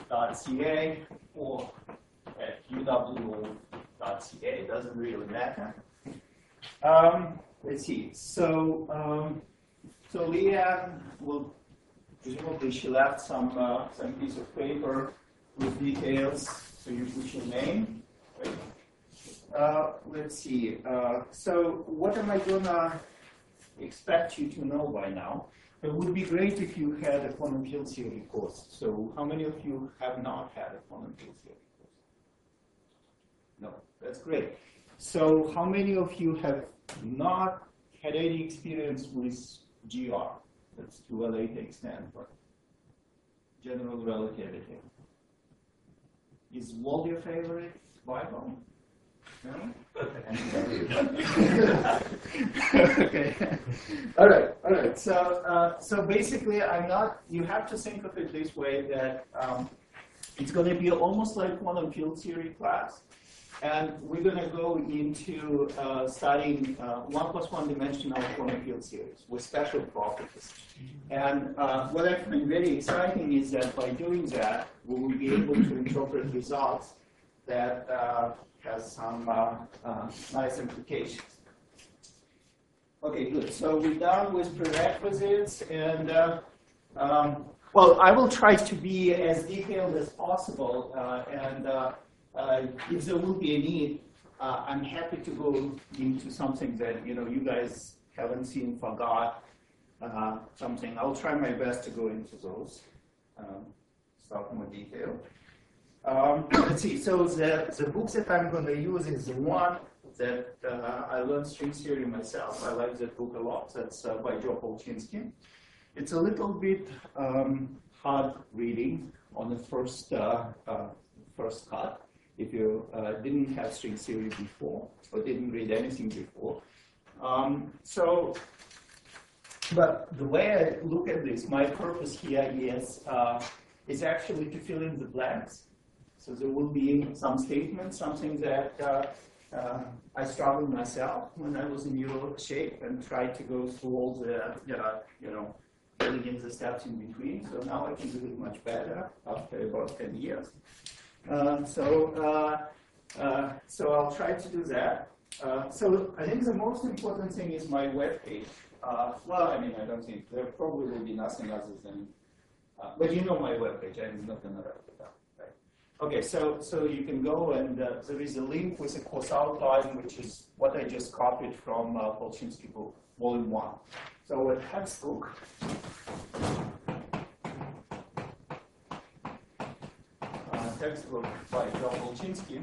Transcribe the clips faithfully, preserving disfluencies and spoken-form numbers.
dot c a or at u w o dot c a. It doesn't really matter. Um, let's see. So, um, so Leah will presumably she left some uh, some piece of paper with details. So you put your name. Right? Uh, let's see. Uh, so what am I gonna expect you to know by now? It would be great if you had a quantum field theory course. So how many of you have not had a quantum field theory course? No, that's great. So how many of you have not had any experience with G R? That's to a later extent, but general relativity. Is Wald your favorite Bible? No? Okay. All right. All right. So, uh, so basically, I'm not. You have to think of it this way: that um, it's going to be almost like quantum field theory class, and we're going to go into uh, studying uh, one plus one dimensional quantum field theories with special properties. And uh, what I find very exciting is that by doing that, we will be able to interpret results that uh, has some uh, uh, nice implications. Okay, good. So we're done with prerequisites, and uh, um, well, I will try to be as detailed as possible. Uh, and uh, uh, if there will be a need, uh, I'm happy to go into something that you know you guys haven't seen, forgot uh, something. I'll try my best to go into those um, stuff more detail. Um, let's see, so the, the books that I'm going to use is the one that uh, I learned string theory myself. I like that book a lot. That's uh, by Joe Polchinski. It's a little bit um, hard reading on the first, uh, uh, first cut if you uh, didn't have string theory before or didn't read anything before. Um, so, but the way I look at this, my purpose here is, uh, is actually to fill in the blanks. So there will be some statements, something that uh, uh, I struggled myself when I was in your shape and tried to go through all the, uh, you know, filling in the steps in between. So now I can do it much better after about ten years. Uh, so, uh, uh, so I'll try to do that. Uh, so I think the most important thing is my webpage. Uh, well, I mean, I don't think there probably will be nothing other than, uh, but you know my webpage. I'm not going to write it down. Okay, so, so you can go and uh, there is a link with a course outline, which is what I just copied from uh, Polchinski book, volume one. So a textbook. Uh, textbook by Joe Polchinski.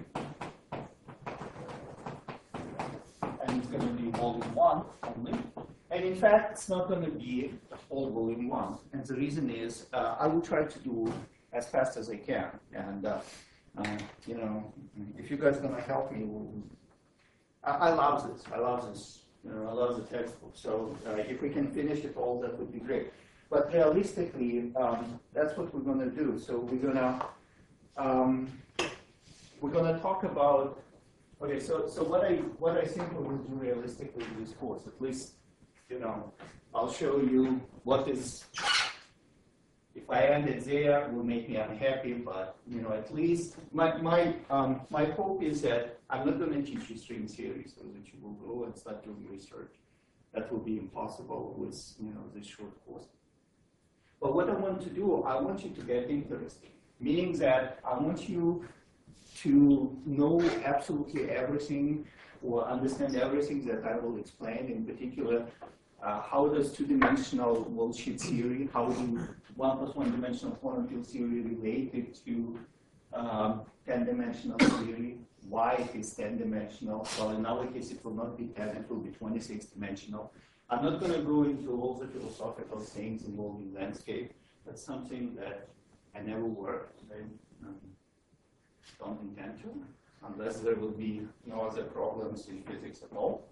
And it's going to be volume one only. And in fact, it's not going to be the whole volume one. And the reason is uh, I will try to do as fast as I can. And, uh, uh, you know, if you guys are going to help me, we'll, I, I love this. I love this. You know, I love the textbook. So uh, if we can finish it all, that would be great. But realistically, um, that's what we're going to do. So we're going to um, we're going to talk about. Okay, so so what I what I think we will do realistically in this course, at least, you know, I'll show you what is. If I ended there, it will make me unhappy, but you know, at least my my um, my hope is that I'm not going to teach you string theory so that you will go and start doing research. That will be impossible with you know this short course. But what I want to do, I want you to get interested, meaning that I want you to know absolutely everything or understand everything that I will explain. In particular, uh, how does two-dimensional worldsheet theory, how do one plus one dimensional quantum field theory related to um, ten-dimensional theory, why it is ten-dimensional. Well, in our case, it will not be ten, it will be twenty-six dimensional. I'm not going to go into all the philosophical things involving landscape. That's something that I never worked. I um, don't intend to, unless there will be no other problems in physics at all.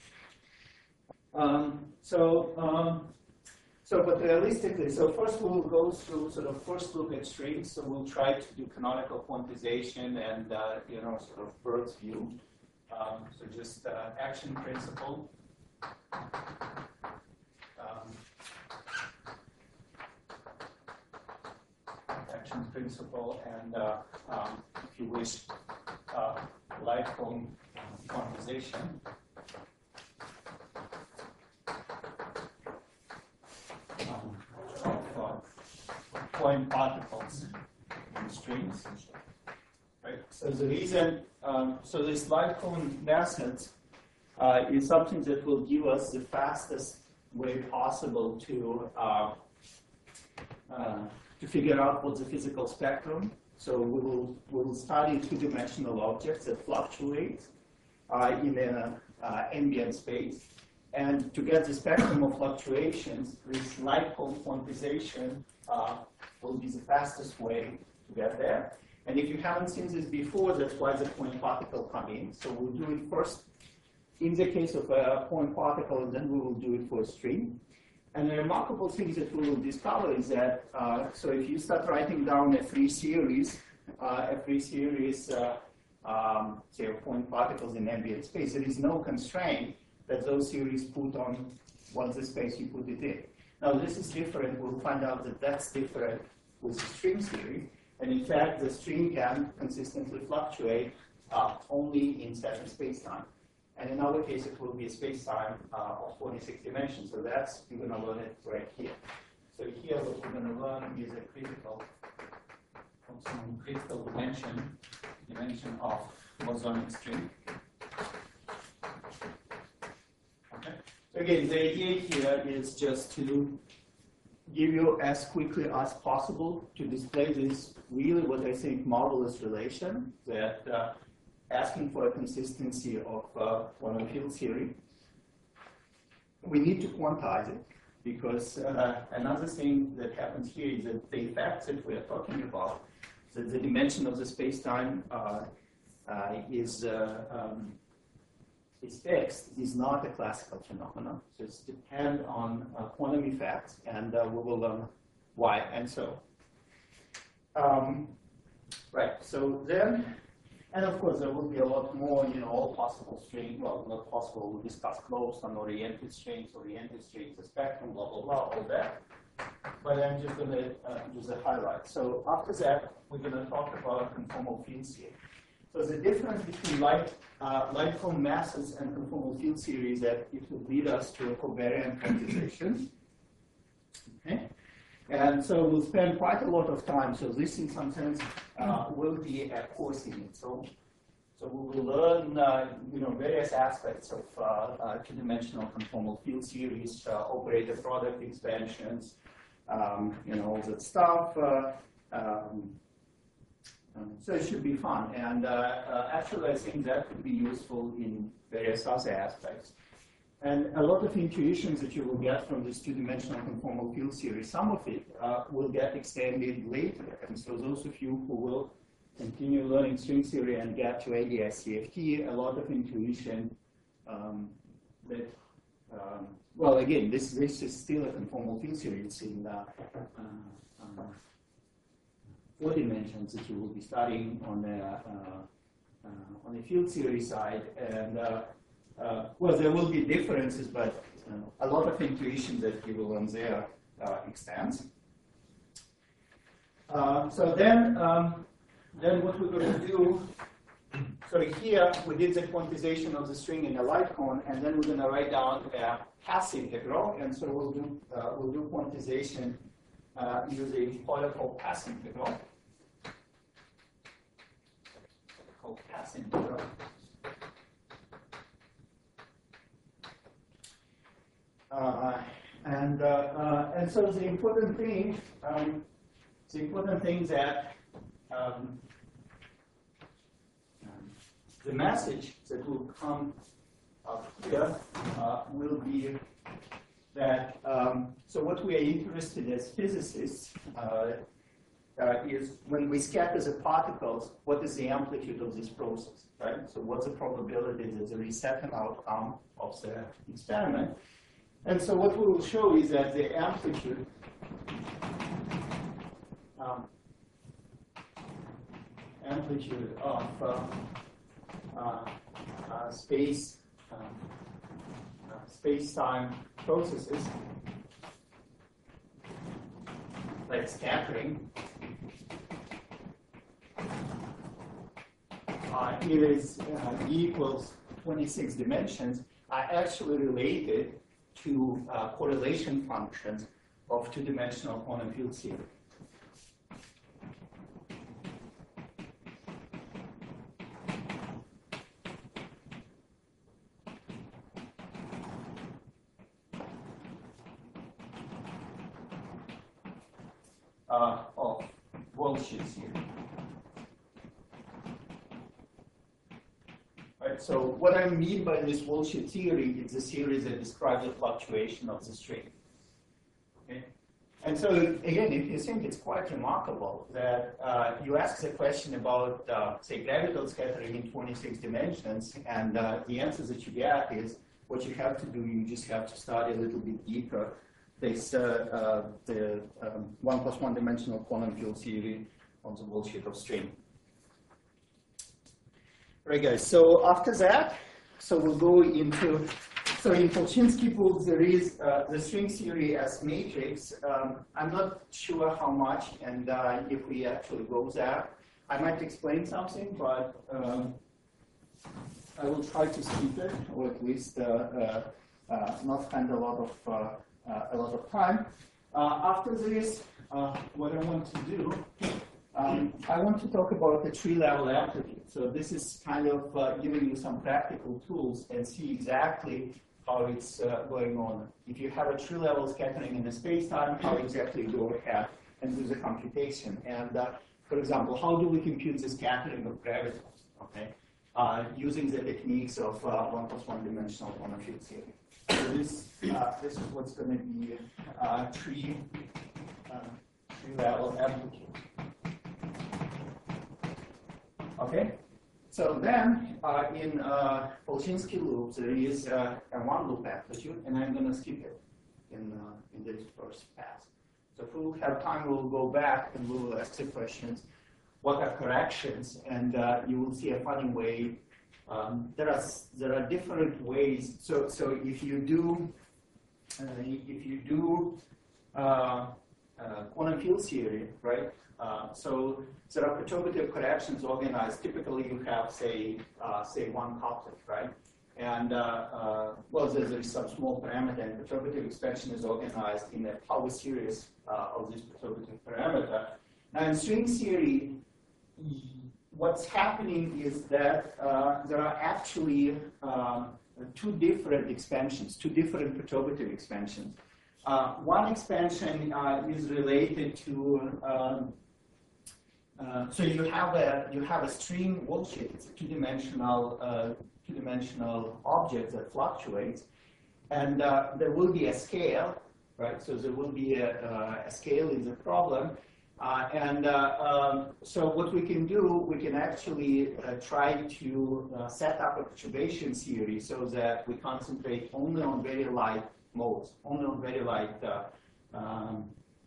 Um, so, um, so, but realistically, so first we'll go through sort of first look at strings. So we'll try to do canonical quantization and uh, you know sort of bird's view. Um, so just uh, action principle. Um, action principle. principle and, uh, um, if you wish, uh, light cone quantization. Um, of uh, point particles in strings. Right? So the reason, um, so this light cone methods uh, is something that will give us the fastest way possible to uh, uh, to figure out what's the physical spectrum. So we will we'll study two-dimensional objects that fluctuate uh, in an uh, ambient space. And to get the spectrum of fluctuations, this light cone quantization uh, will be the fastest way to get there. And if you haven't seen this before, that's why the point particle come in. So we'll do it first in the case of a point particle, and then we will do it for a string. And the remarkable thing that we will discover is that, uh, so if you start writing down a free series, uh, a free series, uh, um, say, of point particles in ambient space, there is no constraint that those series put on what's the space you put it in. Now, this is different. We'll find out that that's different with the string series. And in fact, the string can consistently fluctuate uh, only in certain space-time. And in our case, it will be a space-time uh, of forty-six dimensions. So that's, you're going to learn it right here. So here, what we're going to learn is a critical, some critical dimension, dimension of bosonic string. Okay. So again, the idea here is just to give you as quickly as possible to display this really what I think marvelous relation that uh, asking for a consistency of uh, quantum field theory. We need to quantize it because uh, another thing that happens here is that the effects that we are talking about, that the dimension of the space-time uh, uh, is uh, um, is fixed, is not a classical phenomenon. So it's depend on uh, quantum effects, and uh, we will learn why and so. Um, right. So then. And of course, there will be a lot more, you know, all possible strings. Well, not possible. We'll discuss closed and oriented strings, oriented strings, the spectrum, blah, blah, blah, all that. But I'm just going to uh, use a highlight. So after that, we're going to talk about conformal field theory. So the difference between light, uh, light cone masses and conformal field theory is that it will lead us to a covariant quantization. Okay. And so we'll spend quite a lot of time. So this, in some sense, uh, will be a course in it. So, so we will learn, uh, you know, various aspects of uh, uh, two-dimensional conformal field series, uh, operator product expansions, um, you know, all that stuff. Uh, um, um, so it should be fun. And uh, uh, actually, I think that could be useful in various other aspects. And a lot of intuitions that you will get from this two-dimensional conformal field series, some of it uh, will get extended later. And so those of you who will continue learning string theory and get to A D S C F T, a lot of intuition um, that, um, well, again, this, this is still a conformal field series. It's in uh, uh, uh, four dimensions that you will be studying on the, uh, uh, on the field theory side. And uh, Uh, well, there will be differences, but uh, a lot of intuition that you will learn there uh, extends. Uh, so then, um, then what we're going to do, so here we did the quantization of the string in a light cone, and then we're going to write down a path integral, and so we'll do uh, we'll do quantization uh, using Euler-Cole path integral. Called path integral. Uh, and uh, uh, and so the important thing, um, the important thing that um, the message that will come up here uh, will be that. Um, so what we are interested as physicists uh, uh, is when we scatter the particles, what is the amplitude of this process, right? So what's the probability that there is certain outcome of the experiment? And so what we will show is that the amplitude um, amplitude of uh, uh, uh, space um, uh, space-time processes like scattering uh, here is uh, E equals twenty-six dimensions, are actually related to uh, correlation functions of two-dimensional quantum field theory. Uh, of worldsheet theory. Right, so what I mean by this worldsheet theory is a series that describes the fluctuation of the string. Okay? And so again, if you think it's quite remarkable that uh, you ask the question about, uh, say, gravital scattering in twenty-six dimensions, and uh, the answer that you get is what you have to do, you just have to study a little bit deeper this uh, uh, the um, one plus one dimensional quantum field theory on the worldsheet of string. Right, guys. So after that, so we'll go into, so in Polchinski book there is uh, the string theory as matrix. Um, I'm not sure how much, and uh, if we actually go there, I might explain something, but um, I will try to skip it, or at least uh, uh, uh, not spend a lot of uh, uh, a lot of time. Uh, after this, uh, what I want to do. Um, I want to talk about the tree-level amplitude. So this is kind of uh, giving you some practical tools and see exactly how it's uh, going on. If you have a tree-level scattering in a space-time, how exactly you go ahead and do the computation. And uh, for example, how do we compute the scattering of gravitons? Okay, uh, using the techniques of uh, one plus one dimensional quantum field theory. So this uh, this is what's going to be uh, tree uh, tree-level amplitude. Okay, so then uh, in uh, Polchinski loops there is uh, a one loop amplitude, and I'm going to skip it in uh, in this first pass. So if we'll have time, we'll go back and we'll ask the questions: what are corrections? And uh, you will see a funny way. Um, there are there are different ways. So so if you do uh, if you do uh, uh, quantum field theory, right? Uh, so there are perturbative corrections organized. Typically, you have, say, uh, say one couplet, right? And uh, uh, well, there's, there's some small parameter, and perturbative expansion is organized in a power series uh, of this perturbative parameter. Now, in string theory, what's happening is that uh, there are actually um, two different expansions, two different perturbative expansions. Uh, one expansion uh, is related to um, Uh, so you have a you have a string worldsheet. It's a two-dimensional uh, two-dimensional object that fluctuates, and uh, there will be a scale, right? So there will be a, uh, a scale in the problem, uh, and uh, um, so what we can do, we can actually uh, try to uh, set up a perturbation theory so that we concentrate only on very light modes, only on very light. Uh, um,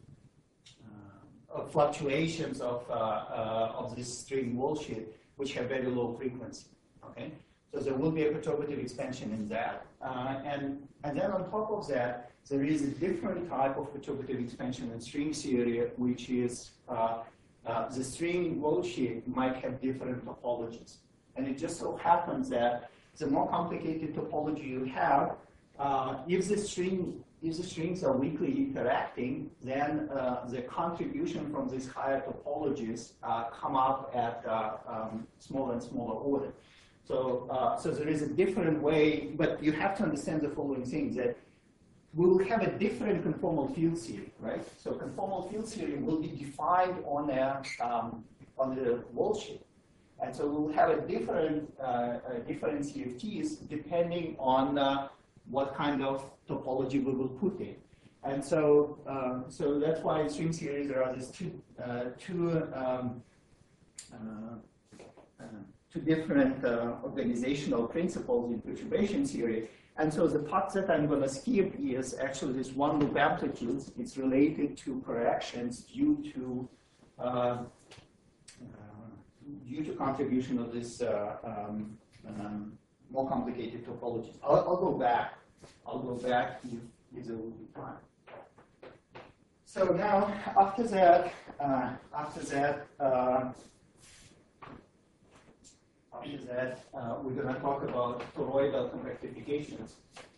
Of fluctuations of uh, uh, of this string worldsheet, which have very low frequency. Okay, so there will be a perturbative expansion in that, uh, and and then on top of that, there is a different type of perturbative expansion in string theory, which is uh, uh, the string worldsheet might have different topologies, and it just so happens that the more complicated topology you have, uh, if the string If the strings are weakly interacting, then uh, the contribution from these higher topologies uh, come up at uh, um, smaller and smaller order. So, uh, so there is a different way, but you have to understand the following things: that we will have a different conformal field theory, right? So, conformal field theory will be defined on a um, on the worldsheet, and so we will have a different uh, uh, different C F Ts depending on uh, what kind of topology we will put in. And so, um, so that's why in string theory there are these two, uh, two, um, uh, uh, two different uh, organizational principles in perturbation theory. And so the part that I'm going to skip is actually this one loop amplitudes. It's related to corrections due to uh, uh, due to contribution of this uh, um, um, more complicated topologies. I'll, I'll go back. I'll go back if, if there will be time. So now, after that, uh, after that, uh, after that, uh, we're going to talk about toroidal compactifications.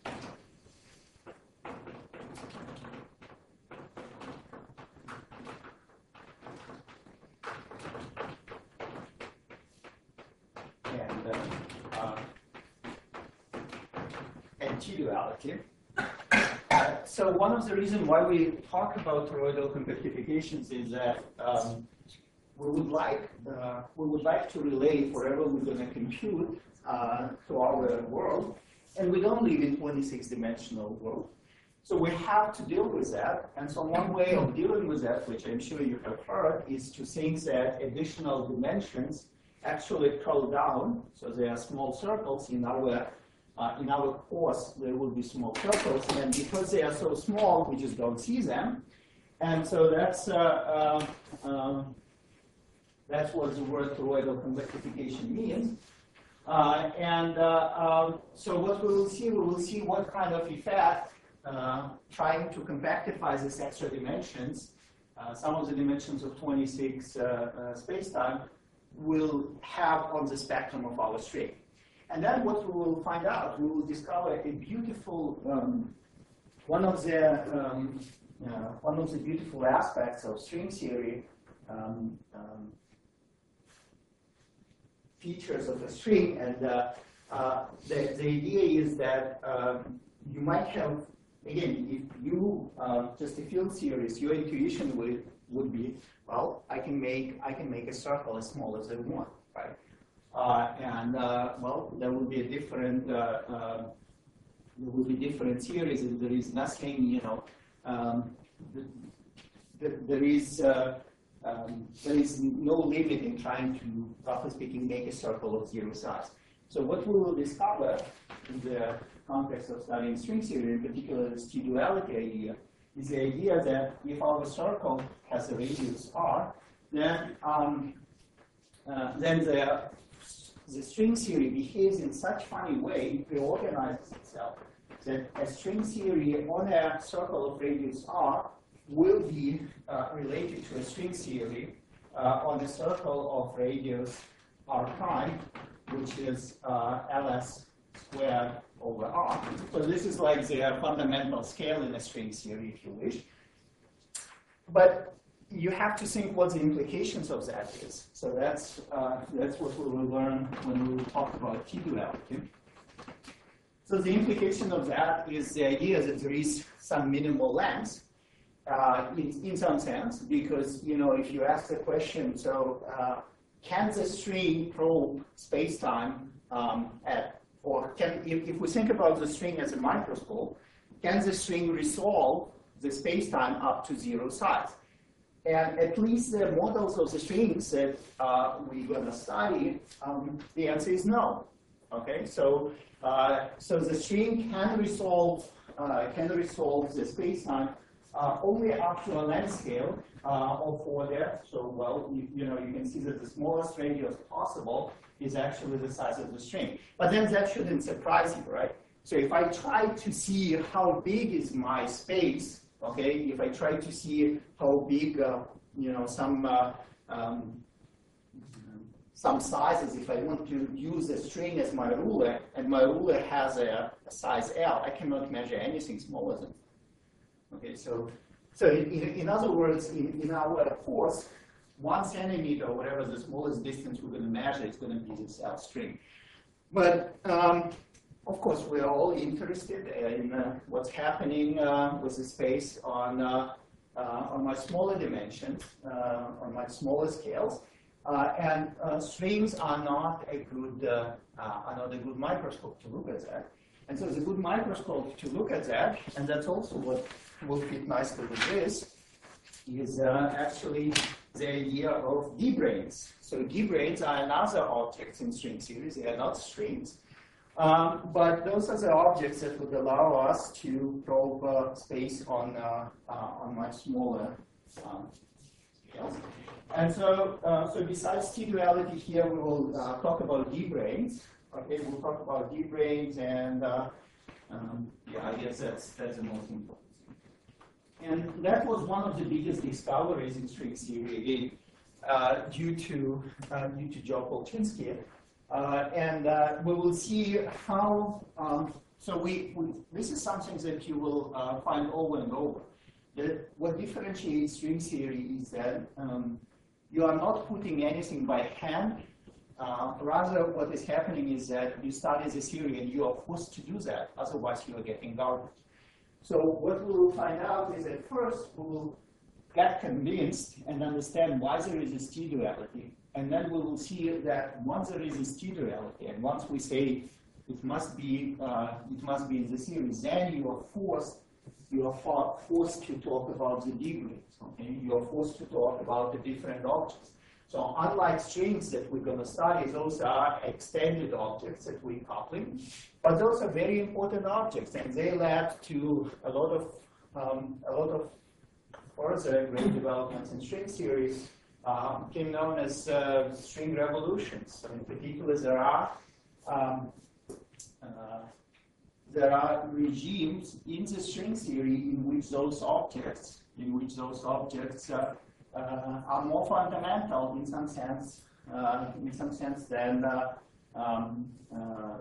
And, uh, uh, and T-duality. Uh, so one of the reasons why we talk about toroidal compactifications is that um, we would like uh, we would like to relate whatever we're going to compute uh, to our world, and we don't live in twenty-six dimensional world. So we have to deal with that. And so one way of dealing with that, which I'm sure you have heard, is to think that additional dimensions actually curl down. So there are small circles in our uh, in our course. There will be small circles, and because they are so small, we just don't see them. And so that's uh, uh, um, that's what the word toroidal compactification means. Uh, and uh, um, so what we will see, we will see what kind of effect uh, trying to compactify these extra dimensions, uh, some of the dimensions of twenty-six uh, uh, space-time, will have on the spectrum of our string. And then what we will find out, we will discover a beautiful, um, one of the um, uh, one of the beautiful aspects of string theory, um, um, features of a string, and uh, uh, the, the idea is that um, you might have, again, if you uh, just a field series, your intuition would would be, well, I can make I can make a circle as small as I want, right? Uh, and uh, well, there will be a different uh, uh, there will be different series, and there is nothing, you know, um, the, the, there is. Uh, Um, there is no limit in trying to, roughly speaking, make a circle of zero size. So what we will discover in the context of studying string theory, in particular this T-duality idea, is the idea that if our circle has a radius r, then um, uh, then the, the string theory behaves in such funny way, it reorganizes itself, that a string theory on a circle of radius r will be uh, related to a string theory uh, on a circle of radius r prime, which is uh, ls squared over r. So this is like the fundamental scale in a string theory, if you wish. But you have to think what the implications of that is. So that's uh, that's what we will learn when we will talk about T-duality. So the implication of that is the idea that there is some minimal length. Uh, in, in some sense, because, you know, if you ask the question, so uh, can the string probe space-time um, at, or can, if, if we think about the string as a microscope, can the string resolve the space-time up to zero size? And at least the models of the strings that uh, we're going to study, um, the answer is no. Okay, so uh, so the string can resolve uh, can resolve the space-time Uh, only up to a length scale uh, of order. So, well, you, you know, you can see that the smallest radius possible is actually the size of the string. But then that shouldn't surprise you, right? So if I try to see how big is my space, okay, if I try to see how big, uh, you know, some uh, um, some sizes, if I want to use a string as my ruler, and my ruler has a, a size L, I cannot measure anything smaller than. Okay, so so in, in other words, in, in our course, one centimeter, or whatever the smallest distance we're going to measure, is going to be this L string. But um, of course, we're all interested in uh, what's happening uh, with the space on uh, uh, on my smaller dimensions, uh, on my smaller scales, uh, and uh, strings are not a good uh, uh, are not a good microscope to look at that. And so it's a good microscope to look at that, and that's also what will fit nicely with this, is uh, actually the idea of D-branes. So D-branes are another objects in string theory. They are not strings. Um, but those are the objects that would allow us to probe uh, space on, uh, uh, on much smaller um, scales. And so, uh, so besides T-duality here, we will uh, talk about D-branes. Okay, we'll talk about D-branes, and uh, um, yeah, I guess that's, that's the most important. And that was one of the biggest discoveries in string theory, again, uh, due to uh, due to Joe Polchinski. Uh, and uh, we will see how, um, so we, we, this is something that you will uh, find over and over. The, what differentiates string theory is that um, you are not putting anything by hand. Uh, rather, what is happening is that you study the theory and you are forced to do that, otherwise you are getting garbage. So what we will find out is that first we will get convinced and understand why there is a t-duality. And then we will see that once there is a t-duality, and once we say it must be uh, it must be in the series, then you are forced you are for, forced to talk about the degrees. Okay, you are forced to talk about the different objects. So unlike strings that we're going to study, those are extended objects that we're coupling, but those are very important objects, and they led to a lot of um, a lot of further great developments in string theory. Um, became known as uh, string revolutions. So in particular, there are um, uh, there are regimes in the string theory in which those objects, in which those objects uh, uh, are more fundamental in some sense, uh, in some sense than uh, um, uh,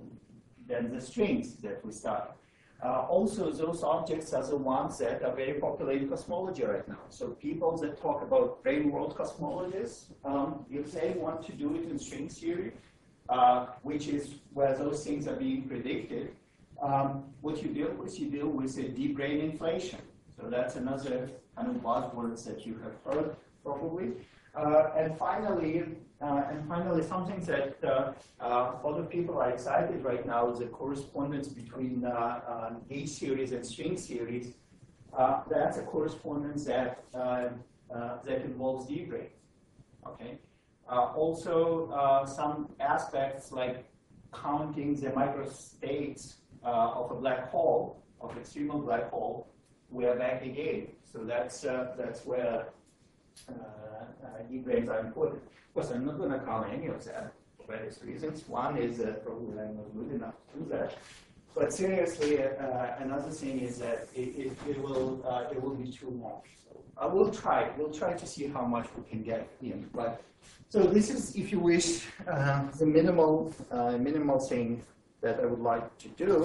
than the strings that we study. Uh, also, those objects are the ones that are very popular in cosmology right now. So people that talk about brain world cosmologies, um, if they want to do it in string theory, uh, which is where those things are being predicted, um, what you deal with, you deal with a deep brain inflation. So that's another kind of buzzwords that you have heard probably. Uh, and finally, uh, and finally, something that uh, uh, a lot of people are excited right now is the correspondence between uh, uh, gauge series and string series. Uh, that's a correspondence that uh, uh, that involves deep brain. Okay. Uh, also, uh, some aspects like counting the microstates uh, of a black hole, of extremal black hole, we are back again. So that's uh, that's where uh, uh, deep brains are important. Of course, I'm not going to count any of that for various reasons. One is that probably I'm not good enough to do that. But seriously, uh, another thing is that it, it, it will uh, it will be too much. So I will try. We'll try to see how much we can get in. But so this is, if you wish, uh, the minimal uh, minimal thing that I would like to do.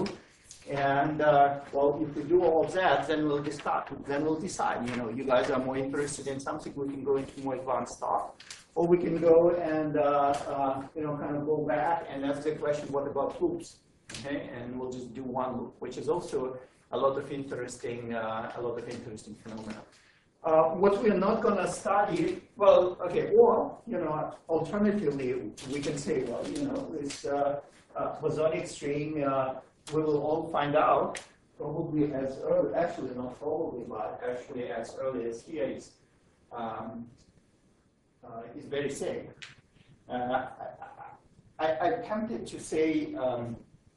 And uh, well, if we do all of that, then we'll decide. Then we'll decide. You know, you guys are more interested in something, we can go into more advanced stuff, or we can go and uh, uh, you know kind of go back and ask the question, what about loops? Okay, and we'll just do one loop, which is also a lot of interesting, uh, a lot of interesting phenomena. Uh, what we're not going to study, well, okay, or you know, alternatively, we can say, well, you know, this uh, uh, bosonic string. Uh, We will all find out probably as early, actually not probably, but actually as early as here is, um, uh, is very safe. Uh, I, I, I'm tempted to say um,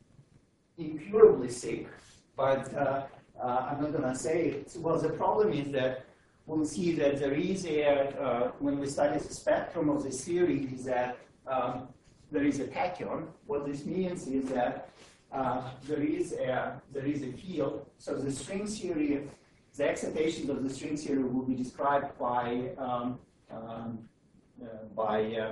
incurably sick, but uh, uh, I'm not going to say it. Well, the problem is that we'll see that there is a, uh, when we study the spectrum of the theory, is that um, there is a tachyon. What this means is that Uh, there is a there is a field. So the string theory, the excitations of the string theory will be described by um, um, uh, by uh,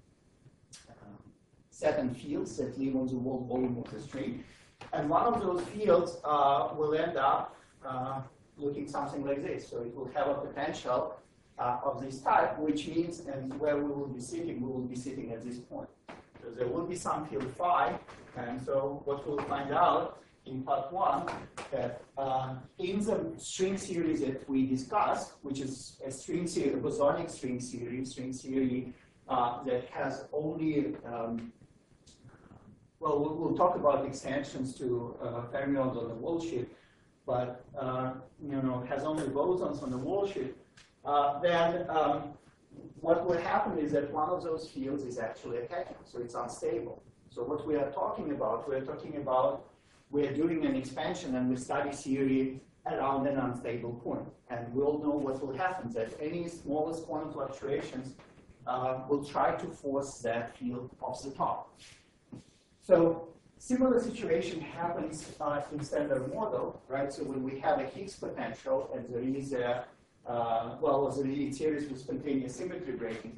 uh, certain fields that live on the wall volume of the string, and one of those fields uh, will end up uh, looking something like this. So it will have a potential uh, of this type, which means, and where we will be sitting, we will be sitting at this point. So there will be some field phi, and so what we'll find out in part one, that uh, in the string series that we discussed, which is a string theory, a bosonic string theory, string theory uh, that has only, um, well, well, we'll talk about extensions to uh, fermions on the wall sheet, but uh, you know, has only bosons on the wall sheet, uh, then um, what will happen is that one of those fields is actually a tachyon, so it's unstable. So what we are talking about, we're talking about, we're doing an expansion and we study theory around an unstable point. And we all know what will happen, that any smallest quantum fluctuations uh, will try to force that field off the top. So similar situation happens uh, in standard model, right? So when we have a Higgs potential and there is a Uh, well, as a series with spontaneous symmetry breaking,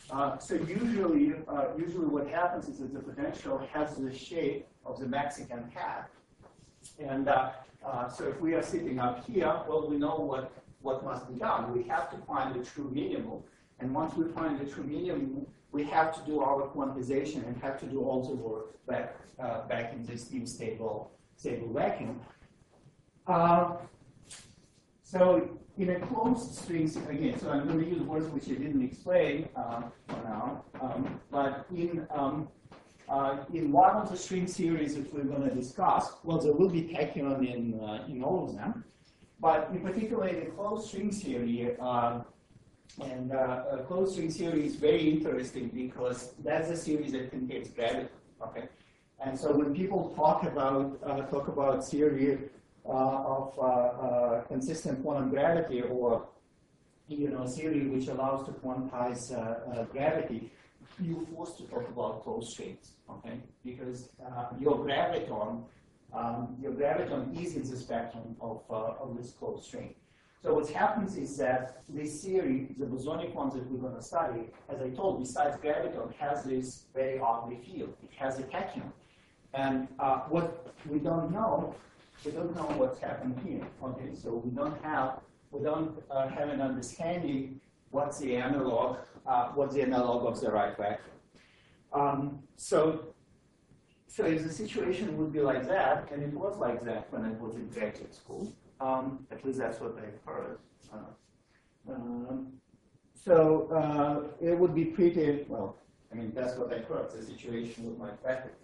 Uh, so usually, uh, usually what happens is that the potential has the shape of the Mexican hat. And uh, uh, so if we are sitting up here, well, we know what, what must be done. We have to find the true minimum. And once we find the true minimum, we have to do our quantization and have to do all the work back, uh, back in this new stable, stable vacuum. Uh, so in a closed string, again, so I'm going to use words which I didn't explain uh, for now, um, but in, um, uh, in one of the string series that we're going to discuss, well, there will be tachyon in, uh, in all of them, but in particular in the closed string theory, uh, and uh, a closed string theory is very interesting because that's a series that contains gravity, okay? And so when people talk about, uh, talk about theory Uh, of uh, uh, consistent quantum gravity, or you know, theory which allows to quantize uh, uh, gravity, you're forced to talk about closed strings, okay? Because uh, your graviton, um, your graviton is in the spectrum of, uh, of this closed string. So what happens is that this theory, the bosonic ones that we're going to study, as I told, besides graviton, has this very ugly field. It has a tachyon, and uh, what we don't know. We don't know what's happened here. Okay, so we don't have we don't uh, have an understanding what's the analog uh, what's the analog of the right vacuum. Um, so so if the situation would be like that, and it was like that when I was in graduate school. Um, at least that's what I heard. Uh, um, so uh, it would be pretty well. I mean, that's what I heard. The situation with my faculty.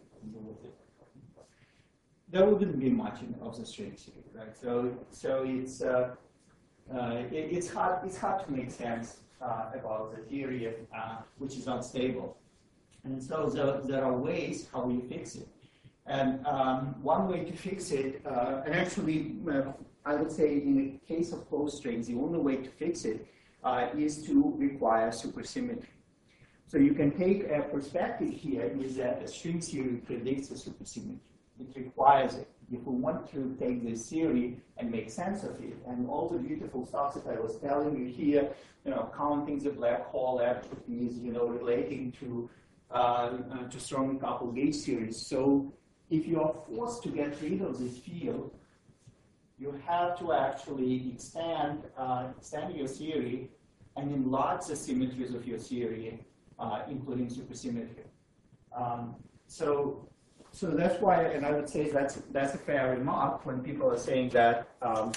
There wouldn't be much in, of the string series, right? So, so it's uh, uh, it, it's hard it's hard to make sense uh, about the theory uh, which is unstable, and so there, there are ways how you fix it. And um, one way to fix it, uh, and actually, uh, I would say in the case of closed strings, the only way to fix it uh, is to require supersymmetry. So you can take a perspective here is that the string theory predicts the supersymmetry. It requires it. If we want to take this theory and make sense of it, and all the beautiful stuff that I was telling you here, you know, counting the black hole entropy, you know, relating to uh, uh, to strongly coupled gauge series. So if you are forced to get rid of this field, you have to actually extend uh, extend your theory and enlarge the symmetries of your theory, uh, including supersymmetry. Um, so. So that's why, and I would say that's that's a fair remark when people are saying that um,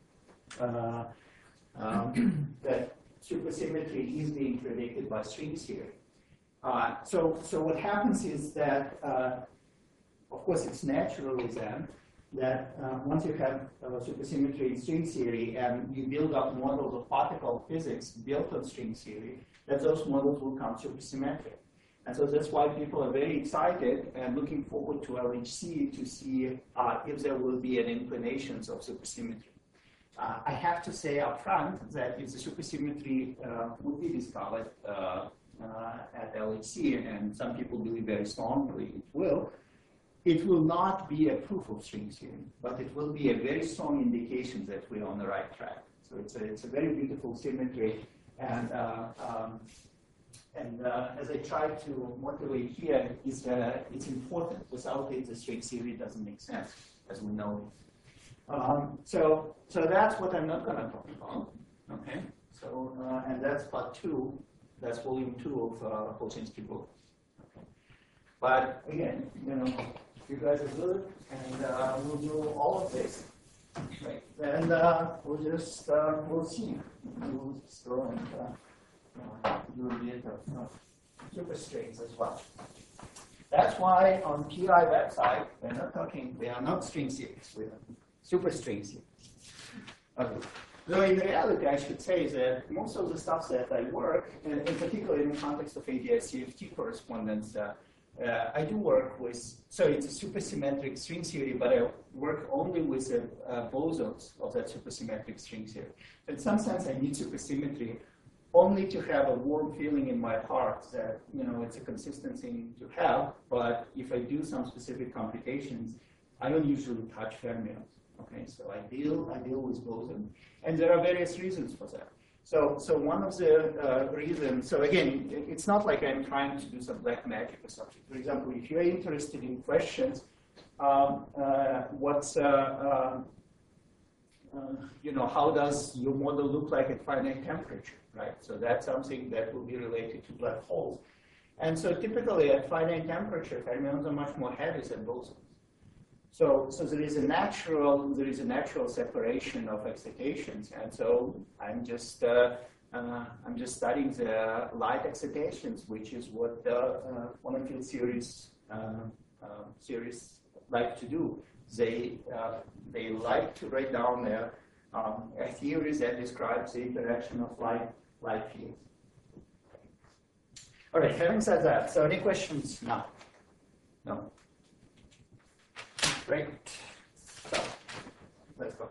uh, um, that supersymmetry is being predicted by string theory. Uh, so so what happens is that, uh, of course, it's naturally then that uh, once you have uh, supersymmetry in string theory and you build up models of particle physics built on string theory, that those models will come supersymmetric. And so that's why people are very excited and looking forward to L H C to see uh, if there will be an inclinations of supersymmetry. Uh, I have to say up front that if the supersymmetry uh, would be discovered uh, uh, at L H C, and some people believe very strongly it will, it will not be a proof of string theory, but it will be a very strong indication that we're on the right track. So it's a, it's a very beautiful symmetry, and uh, um, And uh, as I try to motivate here, is that it's important. Without it, the string theory doesn't make sense, as we know. Um, so, so that's what I'm not going to talk about. Okay. So, uh, and that's part two. That's volume two of uh, Polchinski book. Okay. But again, you know, you guys are good, and uh, we'll do all of this. Right. And uh, we'll just uh, we'll see. We'll just go and. Uh, Uh, do a bit of uh, superstrings as well. That's why on P I website we're not talking. They are not string series. We're superstring series. Okay. Though in reality, I should say that most of the stuff that I work, in, in particular in the context of A D I C F T correspondence, uh, uh, I do work with. So it's a supersymmetric string theory, but I work only with the uh, bosons of that supersymmetric string theory. So in some sense, I need supersymmetry only to have a warm feeling in my heart that, you know, it's a consistent thing to have, but if I do some specific computations, I don't usually touch fermions, okay? So I deal, I deal with boson, and there are various reasons for that. So, so one of the uh, reasons, so again, it's not like I'm trying to do some black magic or something. For example, if you're interested in questions, um, uh, what's, uh, uh, uh, you know, how does your model look like at finite temperature, right? So that's something that will be related to black holes. And so typically at finite temperature, fermions are much more heavy than bosons. So, so there is a natural, there is a natural separation of excitations, and so I'm just, uh, uh, I'm just studying the light excitations, which is what the uh, quantum field theories, uh, uh, theories like to do. They, uh, they like to write down their um, theories that describe the interaction of light, light fields. All right, having said that, so any questions now? No? Great. So, let's go.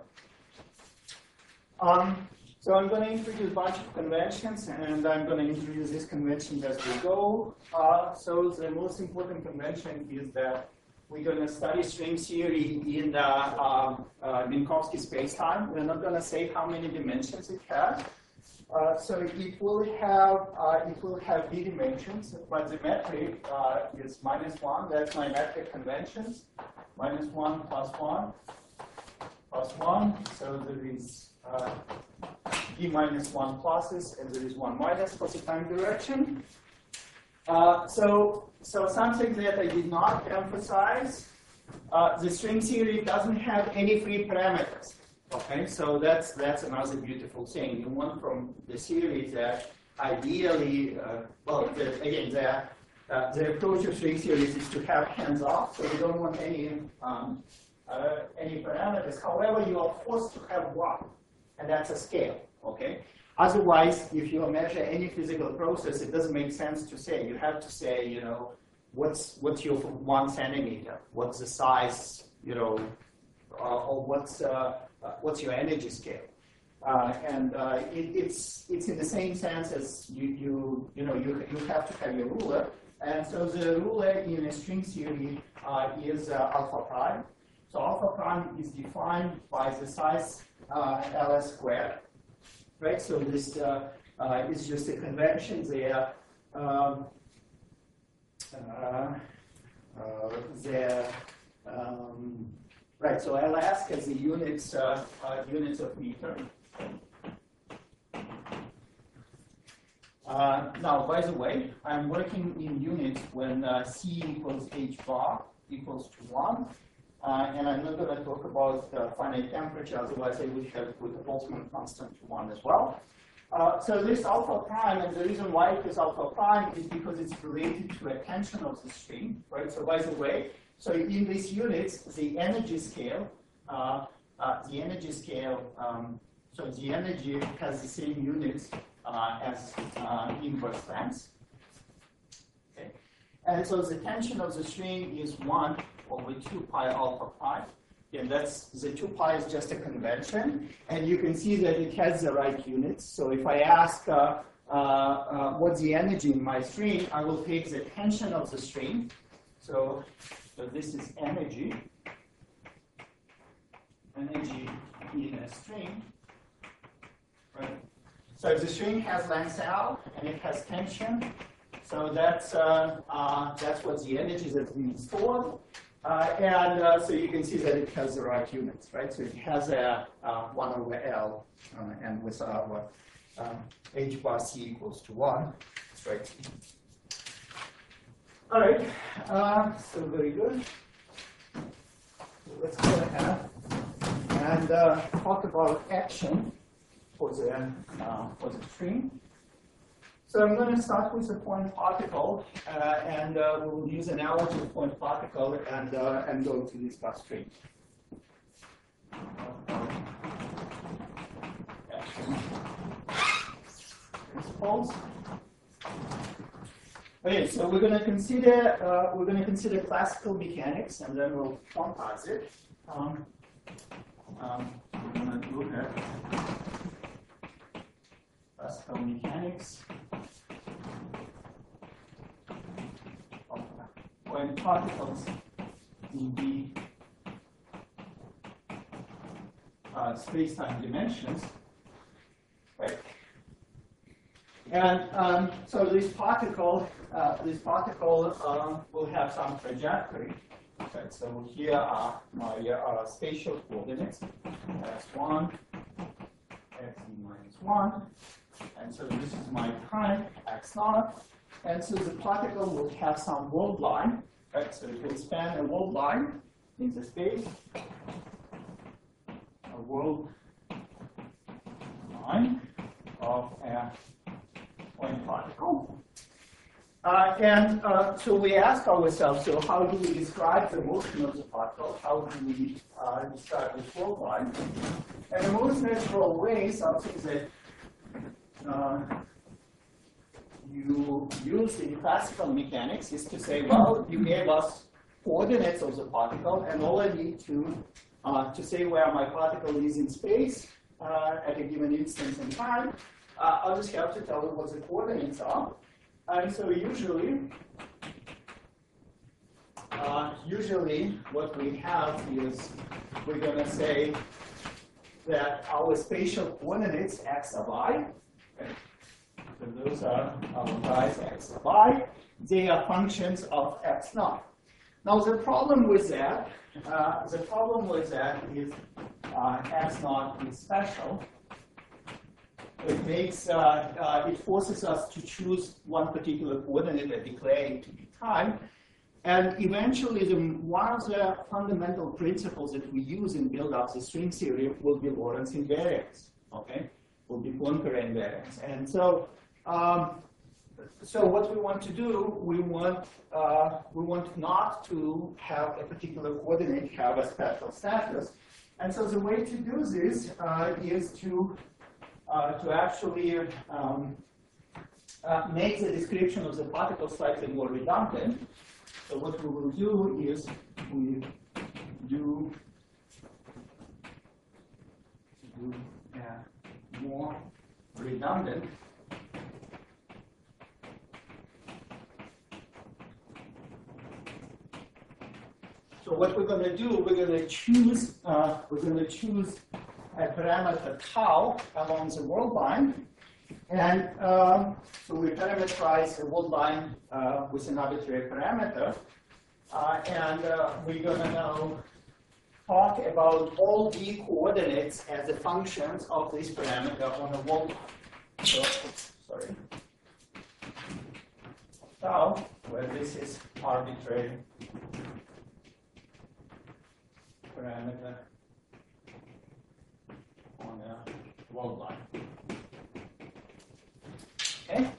Um, so I'm going to introduce a bunch of conventions, and I'm going to introduce these conventions as we go. Uh, so the most important convention is that we're going to study string theory in the uh, uh, Minkowski spacetime. We're not going to say how many dimensions it has. Uh, so it will have uh, it will have d dimensions, but the metric uh, is minus one. That's my metric conventions. Minus one plus one plus one. So there is uh, d minus one pluses, and there is one minus for the time direction. Uh, so so something that I did not emphasize: uh, the string theory doesn't have any free parameters. Okay, so that's that's another beautiful thing. You want from the series that ideally, uh, well, the, again, the, uh, the approach of string theories is to have hands off, so you don't want any um, uh, any parameters. However, you are forced to have one, and that's a scale. Okay. Otherwise, if you measure any physical process, it doesn't make sense to say. You have to say, you know, what's what's your one centimeter? What's the size? You know, uh, or what's uh, Uh, what's your energy scale? Uh, and uh, it, it's it's in the same sense as you you you know you you have to have your ruler, and so the ruler in a string theory uh, is uh, alpha prime. So alpha prime is defined by the size uh, ls squared, right? So this uh, uh, is just a convention there. Um, uh, uh, there. Um, Right, so I'll ask as the units, uh, uh, units of meter. Uh, now, by the way, I'm working in units when uh, C equals H bar equals to one. Uh, and I'm not going to talk about uh, finite temperature, otherwise I would have put the Boltzmann constant to one as well. Uh, so this alpha prime, and the reason why it is alpha prime is because it's related to a tension of the string, right? So by the way, so in these units, the energy scale, uh, uh, the energy scale, um, so the energy has the same units uh, as uh, inverse length. Okay. And so the tension of the string is one over two pi alpha prime. And that's, the two pi is just a convention. And you can see that it has the right units. So if I ask uh, uh, uh, what's the energy in my string, I will take the tension of the string. So So this is energy, energy in a string, right? So if the string has length L and it has tension, so that's uh, uh, that's what the energy that's being stored, uh, and uh, so you can see that it has the right units, right? So it has a uh, one over L, uh, and with our um, H bar C equals to one, that's right. All right, uh, so very good. So let's go ahead and uh, talk about action for the uh, for the string. So I'm going to start with the point particle, uh, and uh, we'll use analogy of point particle and uh, and go to discuss string. Action. Principles. Okay, so we're going to consider uh, we're going to consider classical mechanics, and then we'll quantize it. Um, um, we're going to look at classical mechanics of point particles in the uh, space-time dimensions, right? And um, so this particle, uh, this particle uh, will have some trajectory. Okay, so here are my uh, spatial coordinates, x one, x minus one, and so this is my time, x naught, and so the particle will have some world line, right? So it will span a world line in the space, a world line of a point particle. Uh, and uh, so we ask ourselves, so how do we describe the motion of the particle? How do we uh, describe this world line? And the most natural way, something that uh, you use in classical mechanics, is to say, well, you gave us coordinates of the particle, and all I need to uh, to say where my particle is in space uh, at a given instance in time, uh, I'll just have to tell it what the coordinates are. And so usually, uh, usually what we have is we're going to say that our spatial coordinates x of I, okay, so those are our guys x of I, they are functions of x naught. Now the problem with that, uh, the problem with that is uh, x naught is special. It makes, uh, uh, it forces us to choose one particular coordinate and declare it to be time. And eventually, the, one of the fundamental principles that we use in build up the string theory will be Lorentz invariance, okay? Will be Poincare invariance. And so, um, so what we want to do, we want, uh, we want not to have a particular coordinate have a special status. And so the way to do this uh, is to Uh, to actually um, uh, make the description of the particle slightly more redundant. So what we will do is we do, do uh, more redundant. So what we're going to do, we're going to choose, uh, we're going to choose a parameter tau along the world line. And um, so we parameterize the world line uh, with an arbitrary parameter. Uh, and uh, we're going to now talk about all d coordinates as the functions of this parameter on a world line. So, sorry. Tau, where this is arbitrary parameter on a world line. Okay.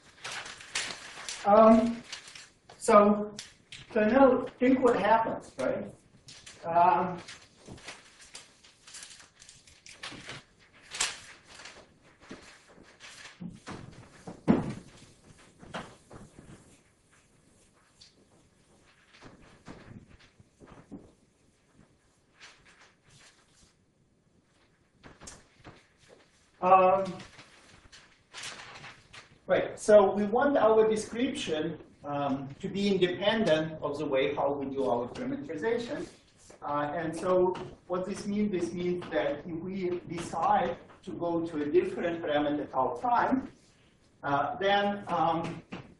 Um, so, so now think what happens, right? Um, Um, right, so we want our description um, to be independent of the way how we do our parameterization. Uh, and so what this means, this means that if we decide to go to a different parameter tau prime, uh, then um,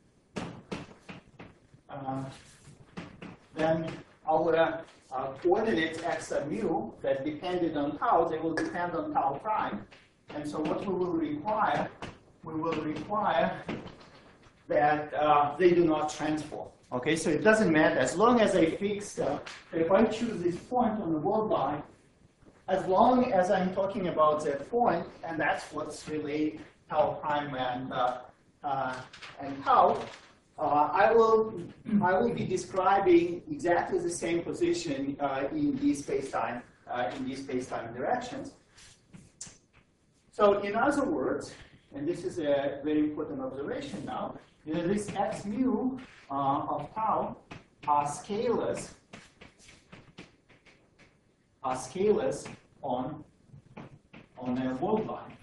uh, then our uh, coordinates x and mu that depended on tau, they will depend on tau prime. And so what we will require, we will require that uh, they do not transform. Okay, so it doesn't matter as long as I fix, uh, if I choose this point on the world line, as long as I'm talking about that point, and that's what's related tau prime and uh, uh, and tau, uh, I will I will be describing exactly the same position uh, in these space-time uh, in these space-time directions. So in other words, and this is a very important observation now, you know, this x mu uh, of tau are scalars, are scalars on, on a world line.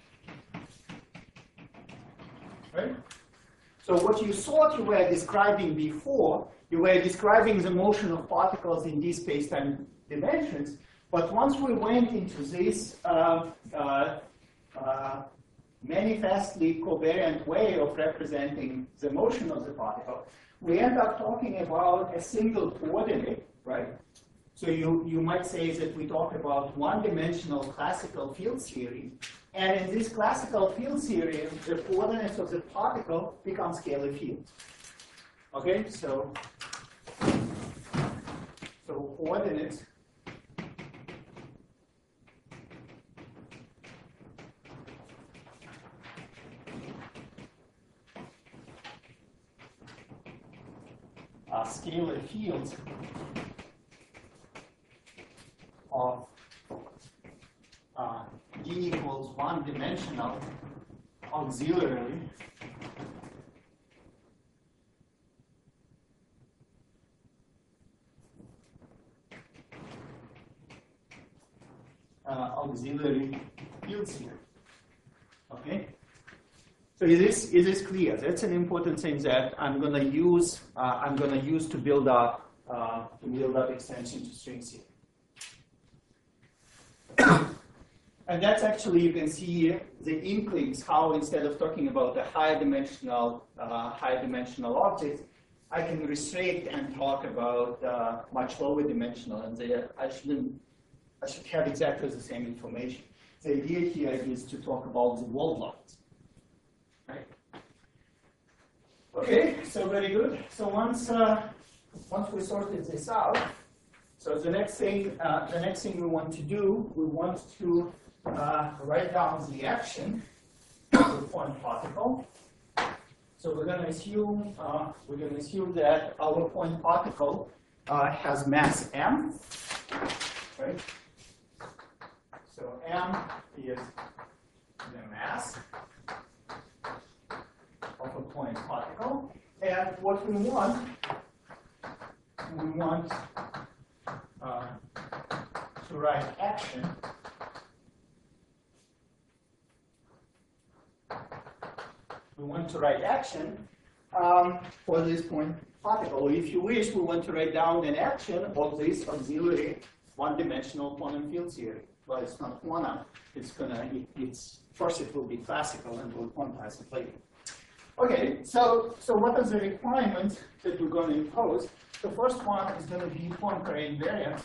Right? So what you thought you were describing before, you were describing the motion of particles in these space-time dimensions, but once we went into this uh, uh, Uh, manifestly covariant way of representing the motion of the particle, we end up talking about a single coordinate, right? So you, you might say that we talk about one-dimensional classical field theory. And in this classical field theory, the coordinates of the particle become scalar fields. Okay, so, so coordinates are scalar fields of uh, D equals one dimensional auxiliary uh, auxiliary fields here. Okay. So is this is this clear? That's an important thing that I'm going to use. Uh, I'm going to use to build up uh, to build up extension to string theory. And that's actually, you can see the inklings how instead of talking about a higher dimensional, uh, higher dimensional object, I can restrict and talk about uh, much lower dimensional, and they, I shouldn't, I should have exactly the same information. The idea here is to talk about the world lines, right? Okay, so very good. So once uh, once we sorted this out, so the next thing, uh, the next thing we want to do, we want to uh, write down the action of the point particle. So we're going to assume uh, we're going to assume that our point particle uh, has mass m, right? So m is the mass of a point particle, and what we want, we want uh, to write action we want to write action um, for this point particle. If you wish, we want to write down an action of this auxiliary one-dimensional quantum field theory. Well, it's not quantum. It's gonna. It, it's first it will be classical, and we'll quantize it later. Okay. So so what are the requirements that we're going to impose? The first one is going to be Poincare invariance.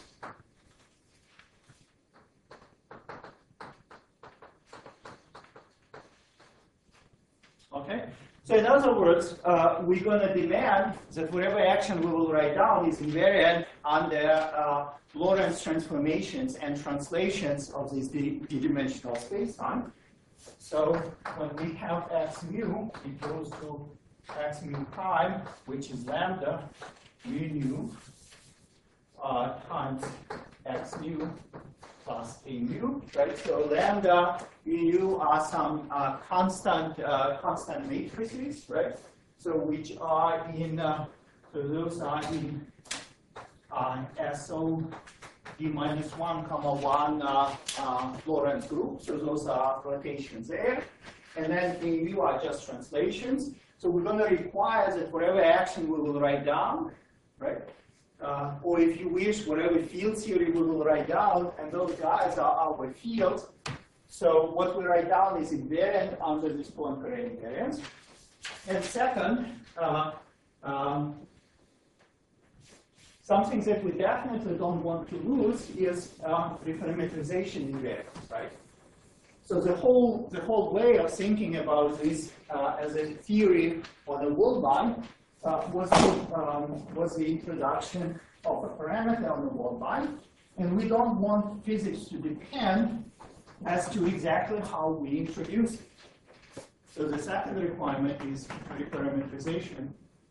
Okay. So in other words, uh, we're going to demand that whatever action we will write down is invariant under uh, Lorentz transformations and translations of this d-dimensional spacetime. So when we have x mu, it goes to x mu prime, which is lambda mu nu uh, times x mu plus a mu, right? So lambda mu nu are some uh, constant uh, constant matrices, right? So which are in uh, so those are in uh, S O d minus one comma one uh, uh, Lorentz group. So those are rotations there, and then a mu are just translations. So we're going to require that whatever action we will write down, right? Uh, or if you wish, whatever field theory we will write down, and those guys are our fields. So what we write down is invariant under this Poincare invariance. And second, uh, um, something that we definitely don't want to lose is uh, reparametrization invariance, right? So the whole the whole way of thinking about this uh, as a theory on a world line Uh, was, the, um, was the introduction of a parameter on the world line. And we don't want physics to depend as to exactly how we introduce it. So the second requirement is reparametrization.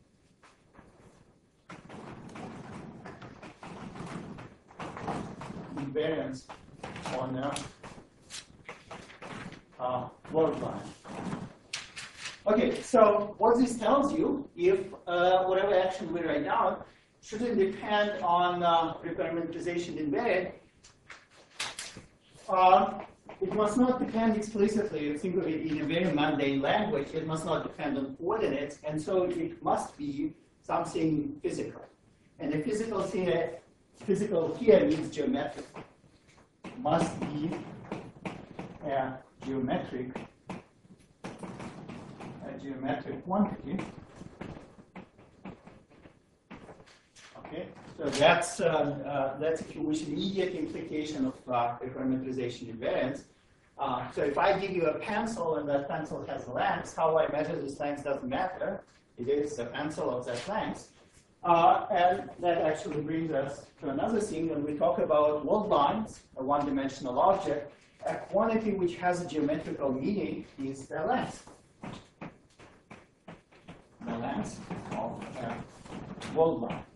Invariance on a uh, world line. Okay, so what this tells you, if uh, whatever action we write down shouldn't depend on uh, reparametrization invariant, uh, it must not depend explicitly. You think of it in a very mundane language. It must not depend on coordinates, and so it must be something physical. And a physical here, physical here means geometric. It must be a geometric geometric quantity. Okay, so that's uh, uh, that's if you wish immediate implication of uh, parameterization invariance. Uh, so if I give you a pencil and that pencil has a length, how I measure this length doesn't matter. It is a pencil of that length. Uh, and that actually brings us to another thing when we talk about wall lines, a one-dimensional object. A quantity which has a geometrical meaning is the length. The length of a wall line.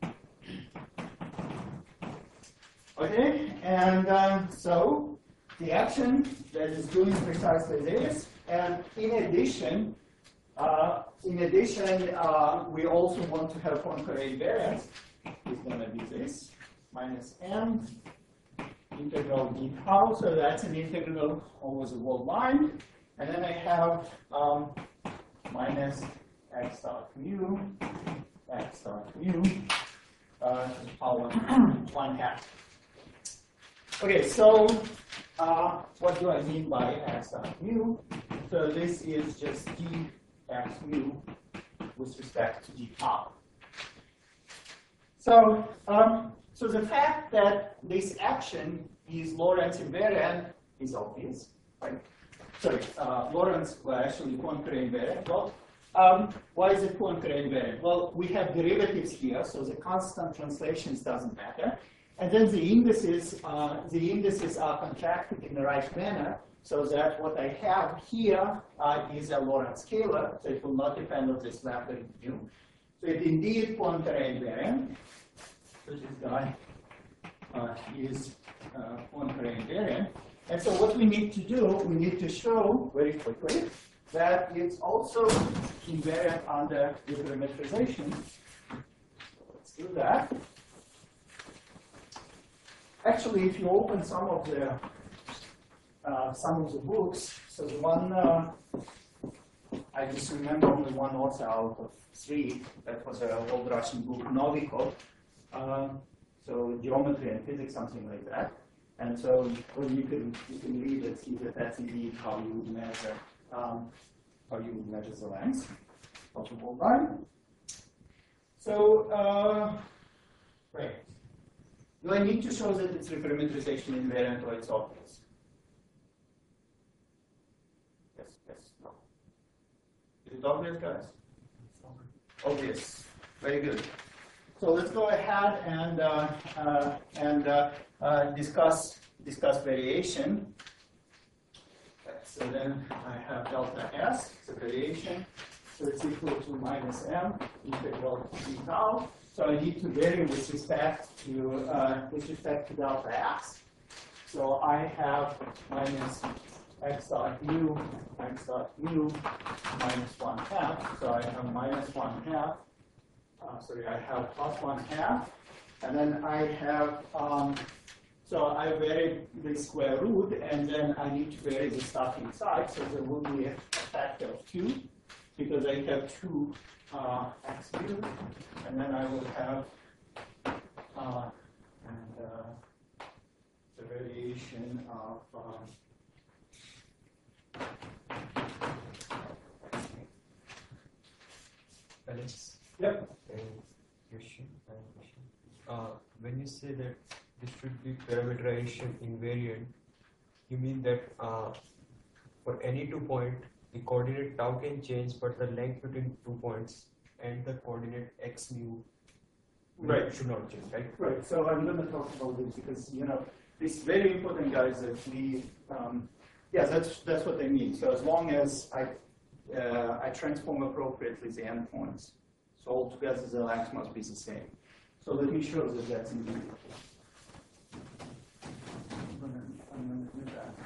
Okay, and um, so the action that is doing precisely this, and in addition, uh, in addition, uh, we also want to have Poincare invariance. It's going to be this minus m integral d tau. So that's an integral over the wall line, and then I have um, minus x dot mu x dot mu uh, to the power one half. Okay, so uh, what do I mean by x dot mu? So this is just d x mu with respect to d tau. So, um, so the fact that this action is Lorentz invariant is obvious, right? Sorry, uh, Lorentz, well, actually Poincare invariant. Well, um, why is it Poincare invariant? Well, we have derivatives here, so the constant translations doesn't matter. And then the indices, uh, the indices are contracted in the right manner, so that what I have here uh, is a Lorentz scalar, so it will not depend on this lambda mu. So it indeed Poincare invariant. So this guy uh, is uh, Poincare invariant. And so what we need to do, we need to show very quickly that it's also invariant under the parameterization. So let's do that. Actually, if you open some of the uh, some of the books, so the one uh, I just remember only one author out of three. That was an old Russian book, Novikov. Um, so geometry and physics, something like that. And so well, you can you can read it, see that that's indeed how you would measure um, how you would measure the length of the wall line. So uh, right. Do I need to show that it's reparameterization invariant or it's obvious? Yes, yes, no. Is it obvious, guys? Obvious. Very good. So let's go ahead and uh, uh, and uh, uh, discuss discuss variation. So then I have delta S, so variation. So it's equal to minus m integral d tau. So I need to vary with respect to uh, with respect to delta x. So I have minus x dot mu, x dot mu, minus one half. So I have minus one half. Uh, sorry, I have plus one half, and then I have. Um, so I vary the square root, and then I need to vary the stuff inside. So there will be a factor of two, because I have two. Uh, x cubed, and then I will have uh, and uh, the variation of um, Alex. Yep. Uh, question. Uh, question. Uh, when you say that this should be parameterization invariant, you mean that uh, for any two point, the coordinate tau can change, but the length between two points and the coordinate x mu right. should not change, right? Right. So I'm going to talk about this because you know it's very important, guys. That we, um, yeah, that's that's what they mean. So as long as I uh, I transform appropriately the endpoints, so altogether the length must be the same. So let me show that that's indeed. I'm going to I'm going to do that.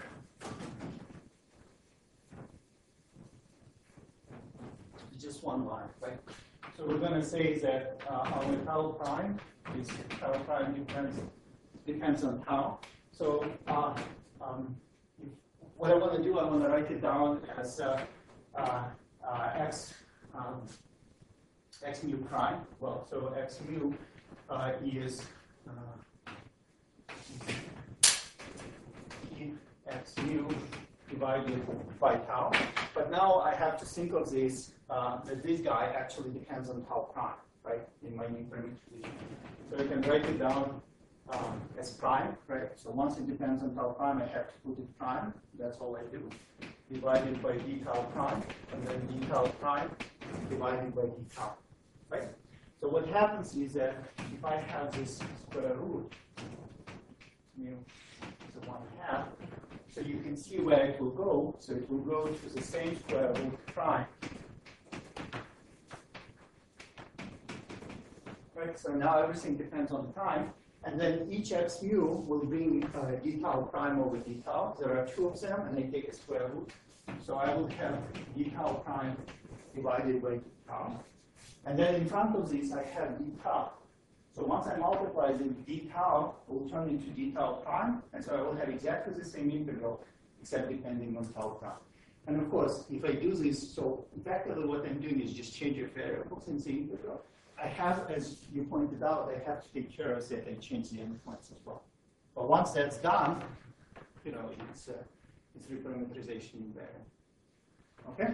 Just one line, right? So we're going to say that uh, our tau prime is tau prime depends depends on tau. So uh, um, if, what I want to do, I want to write it down as uh, uh, uh, x um, x mu prime. Well, so x mu uh, is uh, x mu divided by tau. But now I have to think of this, uh, that this guy actually depends on tau prime, right, in my new parameterization. So I can write it down um, as prime, right? So once it depends on tau prime, I have to put it prime. That's all I do. Divided by d tau prime, and then d tau prime divided by d tau, right? So what happens is that if I have this square root, mu is a one half, so you can see where it will go. So it will go to the same square root prime. Right, so now everything depends on the prime. And then each x mu will bring uh, d tau prime over d tau. There are two of them, and they take a square root. So I will have d tau prime divided by d tau. And then in front of this, I have d tau. So once I multiply the d tau, it will turn into d tau prime. And so I will have exactly the same integral, except depending on tau prime. And of course, if I do this, so effectively what I'm doing is just change your variables in the integral. I have, as you pointed out, I have to take care of that I change the endpoints as well. But once that's done, you know, it's, uh, it's reparameterization invariant. Okay?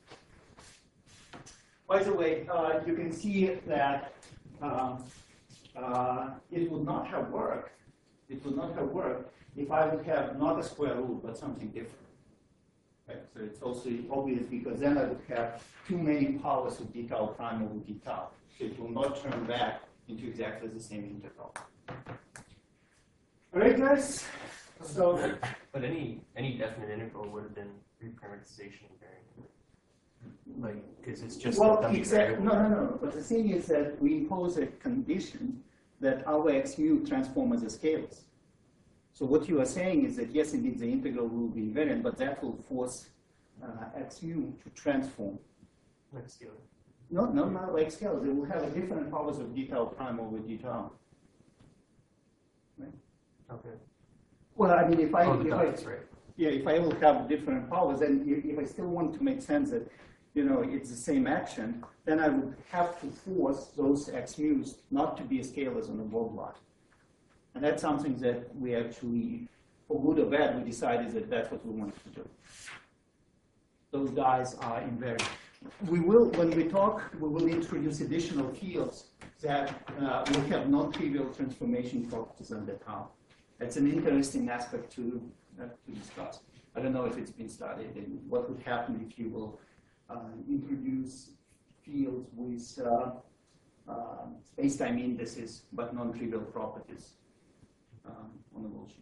By the way, uh, you can see that um, uh, it would not have worked. It would not have worked if I would have not a square root, but something different. Right? So it's also obvious because then I would have too many powers of d tau prime over d tau. So it will not turn back into exactly the same integral. All right, guys? So, but any any definite integral would have been reparameterization invariant. Like, because it's just well, a dummy except, variable. no, no, no. But the thing is that we impose a condition that our x mu transform as a scalars. So what you are saying is that yes, indeed, the integral will be invariant, but that will force uh, x mu to transform. Like scalar. No, no, not like scalars. They will have a different powers of d tau prime over d tau. Right? Okay. Well, I mean, if I, Oh, the if I, dots, right. yeah, if I will have different powers, then if if I still want to make sense that, you know, it's the same action, then I would have to force those x mu's not to be scalars on the Bode line. And that's something that we actually, for good or bad, we decided that that's what we wanted to do. Those guys are invariant. We will, when we talk, we will introduce additional fields that uh, will have non-trivial transformation properties on the tau. That's an interesting aspect to, uh, to discuss. I don't know if it's been studied and what would happen if you will uh, introduce fields with uh, uh, space-time indices but non-trivial properties um, on the bullshit.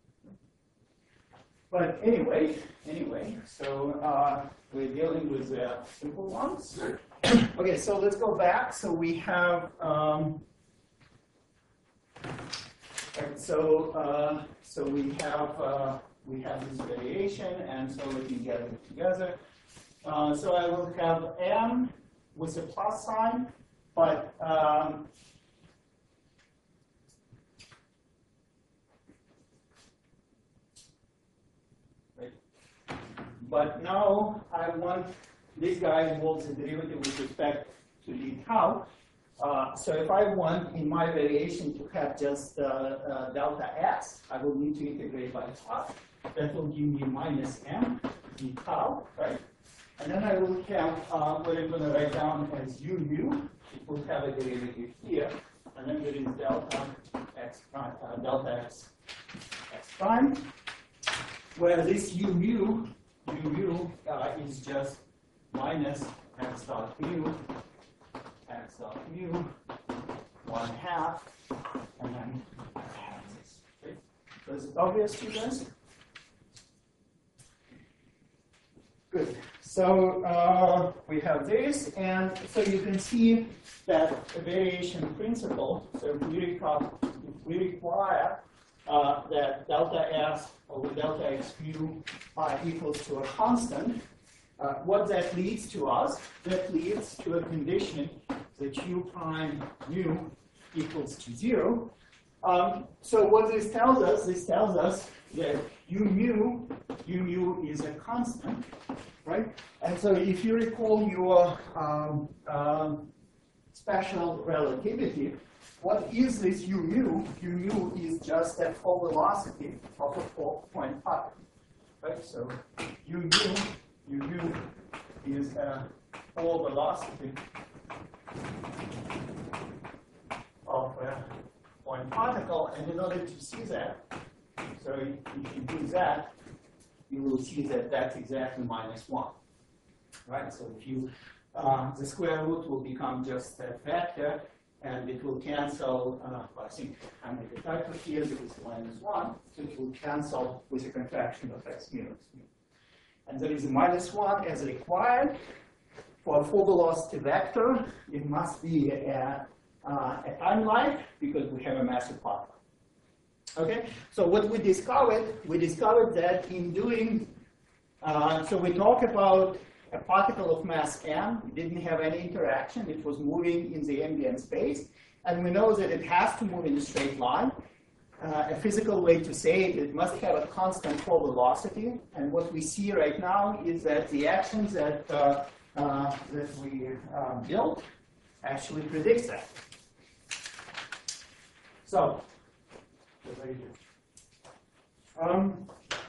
But anyway, anyway, so uh, we're dealing with uh, simple ones. Okay, so let's go back. So we have, um, right, so uh, so we have uh, we have this variation, and so let me get it together. Uh, so I will have m with a plus sign, but um, But now I want this guy involves a derivative with respect to d tau. Uh, so if I want in my variation to have just uh, uh, delta s, I will need to integrate by half. That will give me minus m d tau, right? And then I will have uh, what I'm going to write down as u mu. It will have a derivative here, and then there is delta x prime, uh, delta x x prime, where this u mu u mu uh, is just minus x dot mu, x dot mu, one half, and then half this. Okay? So is it obvious to you guys? Good. So uh, we have this, and so you can see that the variation principle. So if we, require, if we require uh, that delta s over delta x mu uh, equals to a constant, uh, what that leads to us, that leads to a condition that u prime mu equals to zero. Um, so what this tells us, this tells us that u mu, u mu is a constant, right? And so if you recall your um, um, special relativity, what is this u mu? U mu is just that whole velocity of a four point five, right? So u u, u u is a whole velocity of a point particle, and in order to see that, so if you do that, you will see that that's exactly minus one, right? So if you, uh, the square root will become just a factor, and it will cancel, uh, well, I think I make a typo here because it's minus one, so it will cancel with a contraction of x minus mu. And there is a minus one as required. For a full velocity vector, it must be a, uh, a time-like because we have a massive particle. Okay, so what we discovered, we discovered that in doing, uh, so we talk about a particle of mass m, it didn't have any interaction, it was moving in the ambient space, and we know that it has to move in a straight line. Uh, a physical way to say it, it must have a constant full velocity, and what we see right now is that the actions that, uh, uh, that we uh, built actually predicts that. So, Um,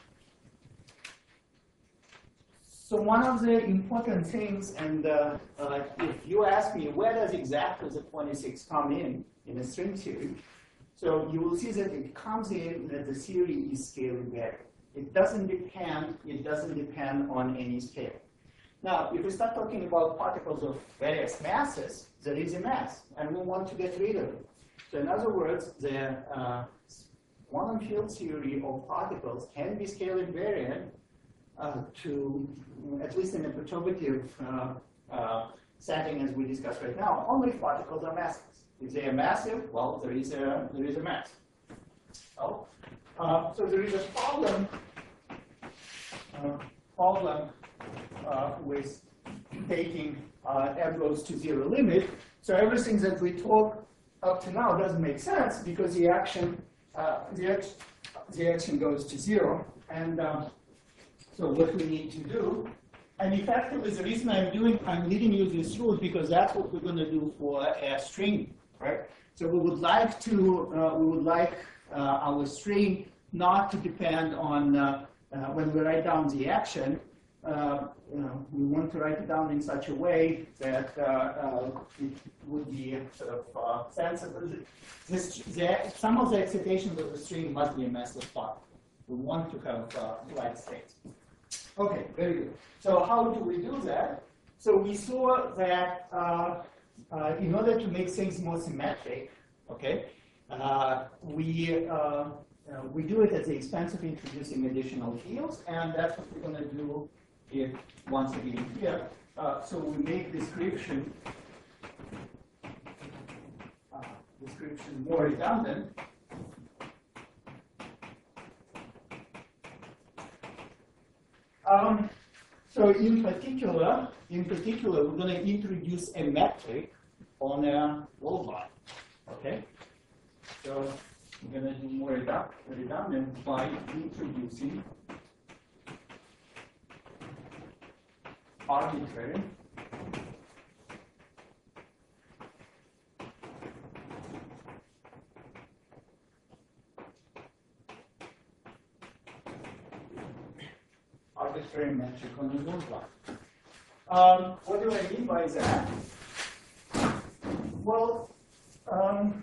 so one of the important things, and uh, uh, if you ask me where does exactly the twenty-six come in in a string theory, so you will see that it comes in that the theory is scale invariant. It doesn't depend. It doesn't depend on any scale. Now, if we start talking about particles of various masses, there is a mass, and we want to get rid of it. So in other words, the uh, quantum field theory of particles can be scale invariant uh, to, at least in a perturbative uh, uh, setting as we discussed right now, only if particles are massless. If they are massive, well, there is a, there is a mass. Oh, uh, so there is a problem, uh, problem uh, with taking uh, m goes to zero limit. So everything that we talk up to now doesn't make sense because the action Uh, the, action, the action goes to zero, and um, so what we need to do, and effectively the reason I'm doing, I'm leading you this route because that's what we're going to do for a string, right? So we would like to, uh, we would like uh, our string not to depend on uh, uh, when we write down the action. Uh, you know, we want to write it down in such a way that uh, uh, it would be sort of uh, sensible. This, the, some of the excitations of the string must be a massless particle. We want to have uh, light states. Okay, very good. So how do we do that? So we saw that uh, uh, in order to make things more symmetric, okay, uh, we uh, uh, we do it at the expense of introducing additional fields, and that's what we're going to do. If once again here, uh, so we make description uh, description more redundant. Um, so in particular, in particular, we're going to introduce a metric on a world line. Okay, so we're going to do more redundant by introducing arbitrary arbitrary metric on the world line. Um, what do I mean by that? Well, um,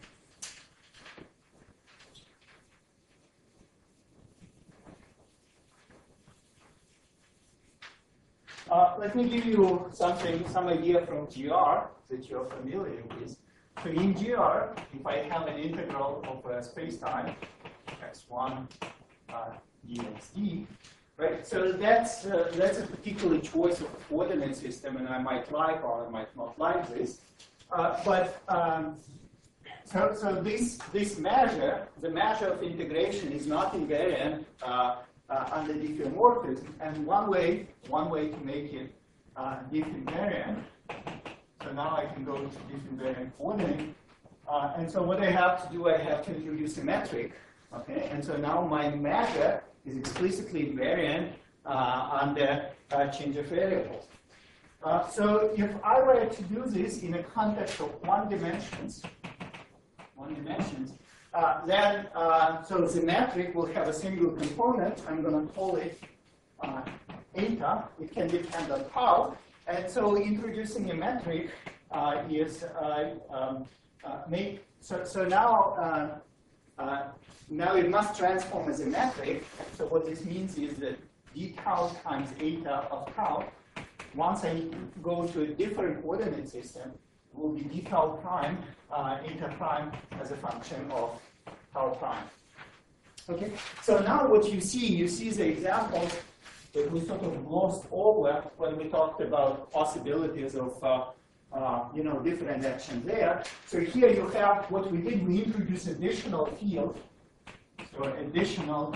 Uh, let me give you something, some idea from G R that you're familiar with. So in G R, if I have an integral of a space-time, x one uh, dxd, right? So that's uh, that's a particular choice of a coordinate system, and I might like or I might not like this. Uh, but um, so so this this measure, the measure of integration, is not invariant. Uh, Uh, under diffeomorphism, and one way, one way to make it uh, diff-invariant. So now I can go to diff-invariant coordinate, uh, and so what I have to do, I have to introduce a metric, okay? And so now my measure is explicitly invariant uh, under uh, change of variables. Uh, so if I were to do this in a context of one dimensions, one dimensions. Uh, then, uh, so the metric will have a single component. I'm going to call it uh, eta, it can depend on tau. And so introducing a metric uh, is uh, um, uh, make so so now uh, uh, now it must transform as a metric. So what this means is that d tau times eta of tau. Once I go to a different coordinate system, it will be d tau prime uh, eta prime as a function of tau prime. Okay. So now what you see, you see the examples that we sort of glossed over when we talked about possibilities of uh, uh, you know, different actions there. So here you have what we did, we introduced additional field, so additional,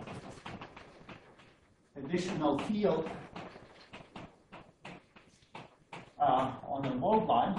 additional field uh, on the load line,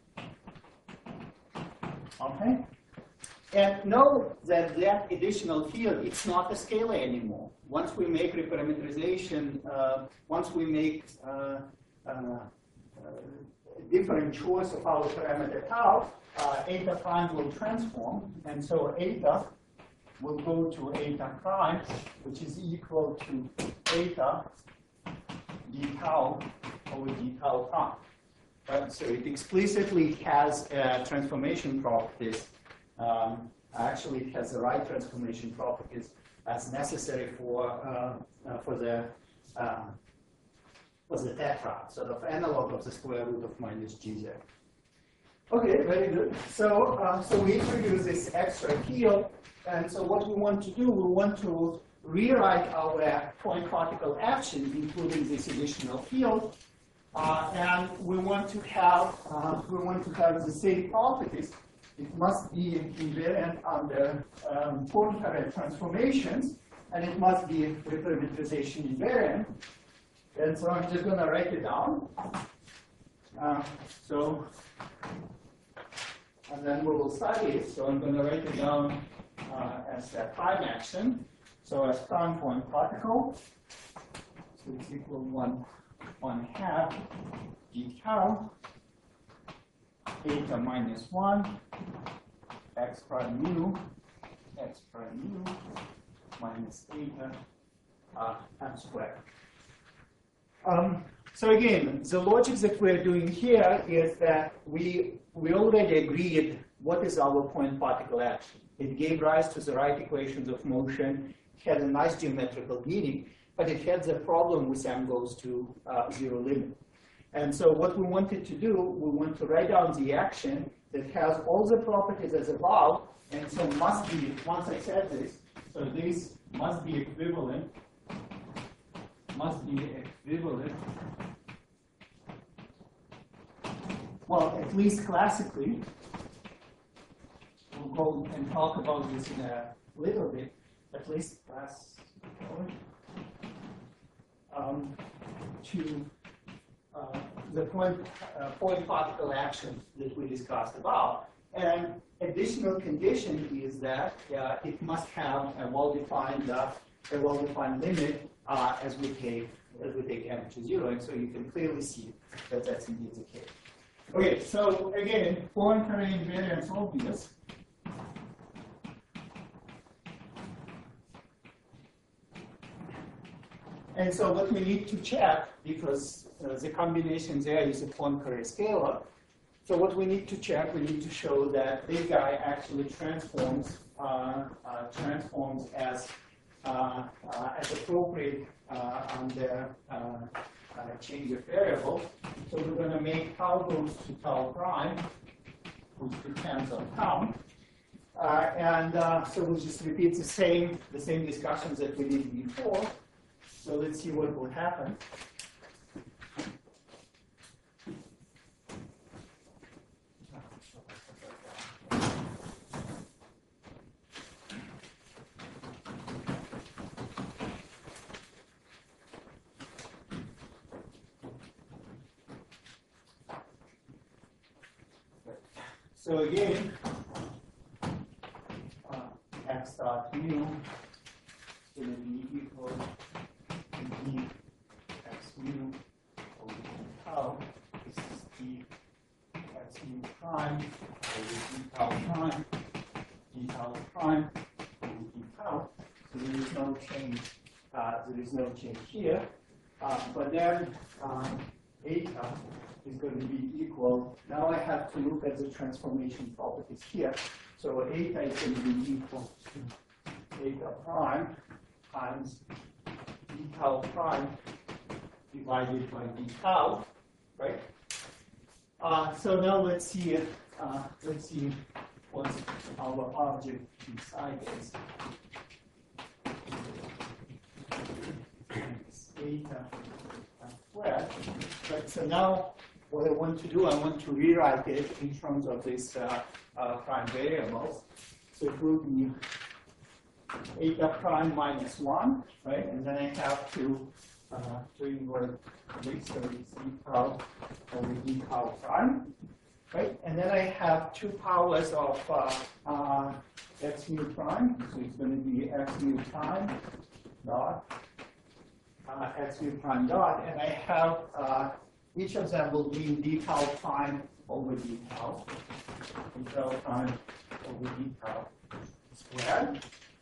okay? And know that that additional field, it's not a scalar anymore. Once we make reparameterization, uh, once we make uh, uh, uh, different choice of our parameter tau, uh, eta prime will transform. And so eta will go to eta prime, which is equal to eta d tau over d tau prime. Right? So it explicitly has uh, transformation properties. Um, actually, it has the right transformation properties as necessary for uh, uh, for the uh, for the tetrad, sort of analog of the square root of minus gz. Okay, very good. So uh, so we introduce this extra field, and so what we want to do, we want to rewrite our point particle action, including this additional field, uh, and we want to have uh, we want to have the same properties. It must be invariant under um, Poincare transformations, and it must be reparameterization invariant. And so I'm just going to write it down. Uh, so, and then we will study it. So I'm going to write it down uh, as a prime action. So as prime point particle. So it's equal one one half d tau. Eta minus one, x prime mu, x prime mu, minus eta uh, m squared. Um, so again, the logic that we're doing here is that we, we already agreed what is our point particle action. It gave rise to the right equations of motion, it had a nice geometrical meaning, but it had the problem with m goes to uh, zero limit. And so what we wanted to do, we want to write down the action that has all the properties as above, and so must be, once I said this, so this must be equivalent, must be equivalent, well, at least classically, we'll go and talk about this in a little bit, at least classically, um, to Uh, the point, uh, point particle action that we discussed about. And additional condition is that uh, it must have a well-defined uh, a well-defined limit uh, as we take as we take m to zero, and so you can clearly see that that's indeed the case. Okay, so again, Poincare invariance obvious. And so what we need to check, because uh, the combination there is a Poincare scalar, so what we need to check, we need to show that this guy actually transforms uh, uh, transforms as uh, uh, as appropriate uh, under uh, uh, change of variable. So we're going to make tau goes to tau prime, which depends on tau. Uh, and uh, so we'll just repeat the same the same discussions that we did before. So let's see what will happen. So again, uh, x dot mu is going to be equal to d x mu over d tau. This is d x mu prime over d tau prime, d tau prime over d tau. So there is no change. Uh, there is no change here. Uh, but then um, eta is going to be equal. Now I have to look at the transformation properties here. So eta is going to be equal to eta prime times d tau prime divided by d tau, right? Uh, so now let's see. Uh, let's see what our object inside is. Eta squared. Right. So now what I want to do, I want to rewrite it in terms of this uh, uh, prime variables. So it will be eta prime minus one, right? And then I have to uh, to invert this, so it's d tau over d tau prime, right? And then I have two powers of uh, uh, x mu prime, so it's going to be x mu prime dot uh, x mu prime dot, and I have uh, each of them will be d tau prime over d tau, d tau prime over d tau squared.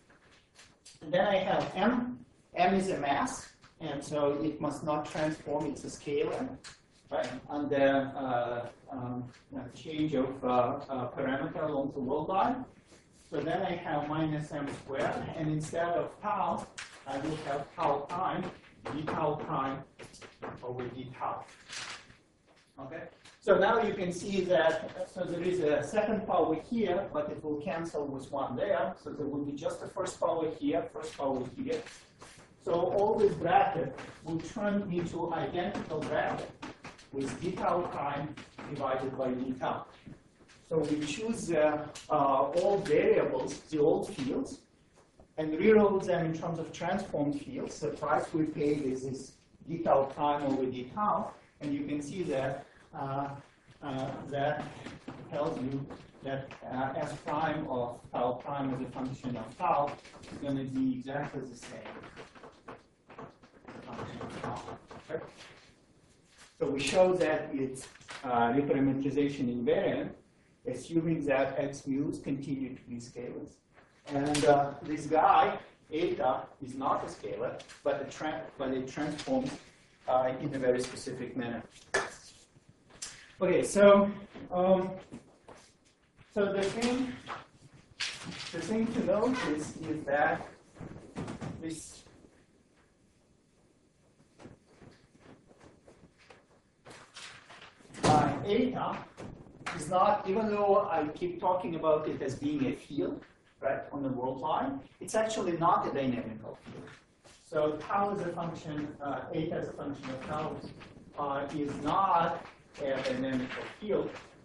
And then I have m. M is a mass, and so it must not transform. It's a scalar, right? Under uh, um, change of uh, uh, parameter along the world line. So then I have minus m squared, and instead of tau, I will have tau prime, d tau prime over d tau. Okay. So now you can see that, so there is a second power here, but it will cancel with one there. So there will be just the first power here, first power here. So all this bracket will turn into identical bracket with d tau prime divided by d tau. So we choose uh, uh, all variables, the old fields, and rewrote them in terms of transformed fields. The price we paid is this d tau prime over d tau, and you can see that Uh, uh, that tells you that uh, s prime of tau prime as a function of tau is going to be exactly the same function of tau. Right? So we show that it's uh, reparameterization invariant, assuming that x mu's continue to be scalars. And uh, this guy, eta, is not a scalar, but it, tra but it transforms uh, in a very specific manner. Okay, so um, so the thing the thing to note is, is that this uh, eta is not, even though I keep talking about it as being a field, right, on the world line, it's actually not a dynamical field. So tau as a function, uh, eta as a function of tau uh, is not a dynamical field.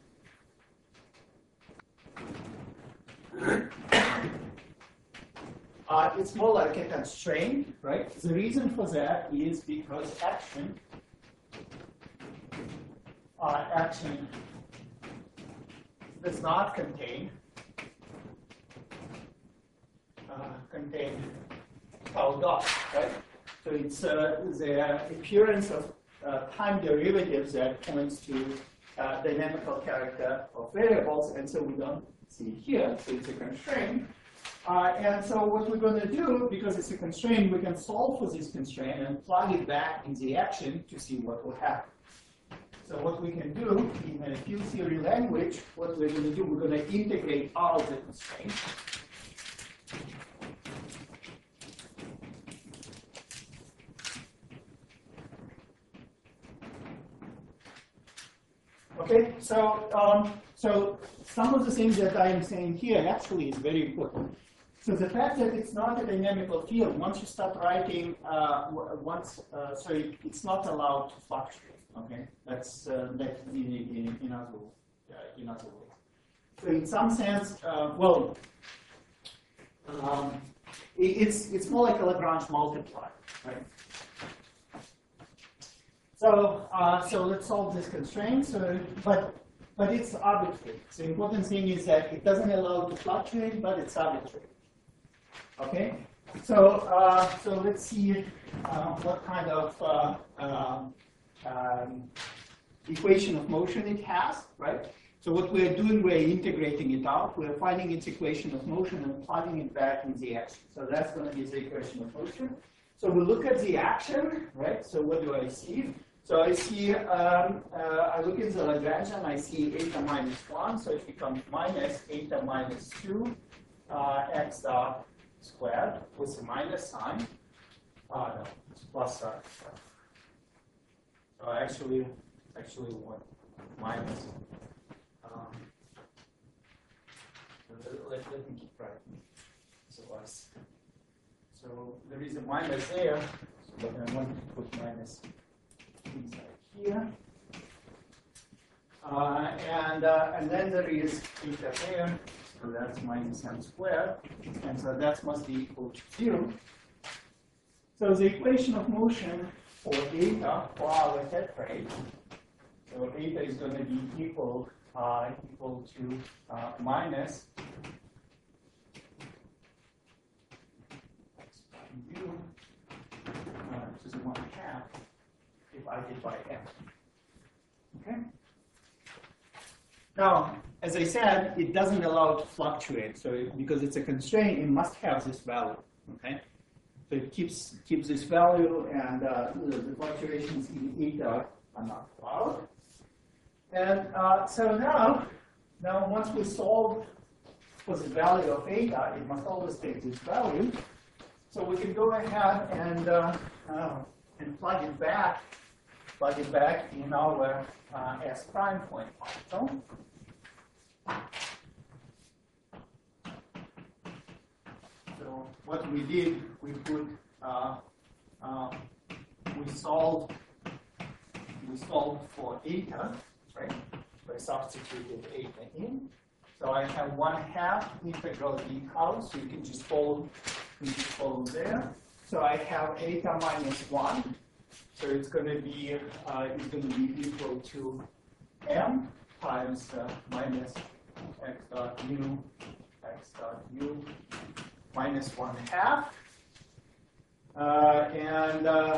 Uh, it's more like a constraint, right? The reason for that is because action, uh, action does not contain uh, contain tau dot, right? So it's uh, the appearance of Uh, time derivatives that points to uh, dynamical character of variables, and so we don't see it here, so it's a constraint. Uh, and so what we're going to do, because it's a constraint, we can solve for this constraint and plug it back in the action to see what will happen. So what we can do in a field theory language, what we're going to do, we're going to integrate out of the constraint. Okay, so um, so some of the things that I am saying here actually is very important. So the fact that it's not a dynamical field, once you start writing, uh, once uh, so it, it's not allowed to fluctuate. Okay, that's uh, that in, in, in other uh, in other ways. So in some sense, uh, well, um, it, it's it's more like a Lagrange multiplier, right? So, uh, so let's solve this constraint. So, but, but it's arbitrary. So the important thing is that it doesn't allow it to fluctuate, but it's arbitrary. Okay. So, uh, so let's see uh, what kind of uh, um, um, equation of motion it has, right? So what we're doing, we're integrating it out. We're finding its equation of motion and plugging it back in the action. So that's going to be the equation of motion. So we look at the action, right? So what do I see? So I see, um, uh, I look at the Lagrangian, I see eta minus one, so it becomes minus eta minus two uh, x dot squared with a minus sign. Uh, no, it's plus sign. So actually, actually what? Minus. Um, let, let me keep writing. So, was. So there is a minus there, so I want to put minus inside here. Uh, and, uh, and then there is theta there, so that's minus m squared, and so that must be equal to zero. So the equation of motion for eta for our tetrade, so eta is going to be equal, uh, equal to uh, minus x prime u, uh, which is one half divided by m. Okay. Now, as I said, it doesn't allow it to fluctuate. So it, because it's a constraint, it must have this value. Okay. So it keeps keeps this value, and uh, the, the fluctuations in eta are not allowed. And uh, so now, now once we solve for the value of eta, it must always take this value. So we can go ahead and uh, uh, and plug it back, plug it back in our uh, S prime point particle. So what we did, we put, uh, uh, we solved, we solved for eta, right? I substituted eta in. So I have one half integral d tau, so you can just follow, you can just follow there. So I have eta minus one. So it's going to be uh, it's going to be equal to m times uh, minus x dot u x dot u minus one half, uh, and uh,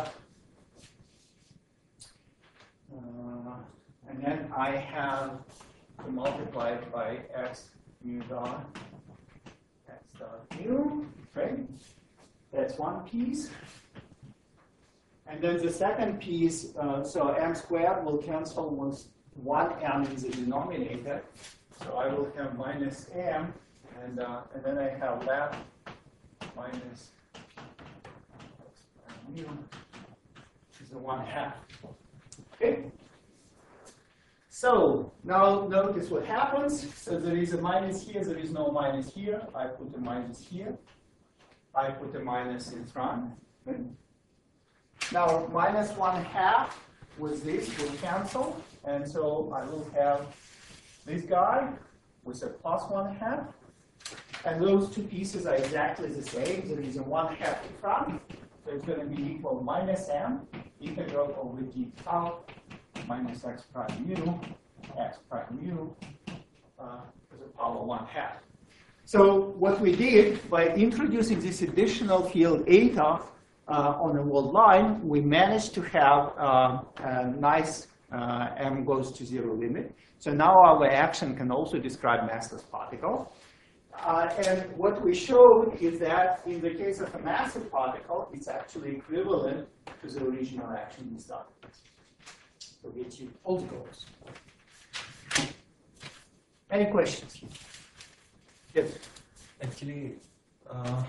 uh, and then I have to multiply it by x u dot x dot u, right? That's one piece. And then the second piece, uh, so m squared will cancel with one m in the denominator. So I will have minus m, and, uh, and then I have left minus x prime mu, which is the one half. Okay? So now notice what happens. So there is a minus here, there is no minus here. I put a minus here. I put a minus in front. Okay? Now, minus one half with this will cancel, and so I will have this guy with a plus one half, and those two pieces are exactly the same. There is a one half in front, so it's going to be equal minus m integral over d tau minus x prime mu x prime mu uh, to the power one half. So what we did by introducing this additional field eta Uh, on a wall line, we managed to have uh, a nice uh, m goes to zero limit. So now our action can also describe massless particle. Uh, and what we showed is that in the case of a massive particle, it's actually equivalent to the original action we started with. So we achieved all the goals. Any questions? Yes. Actually, uh,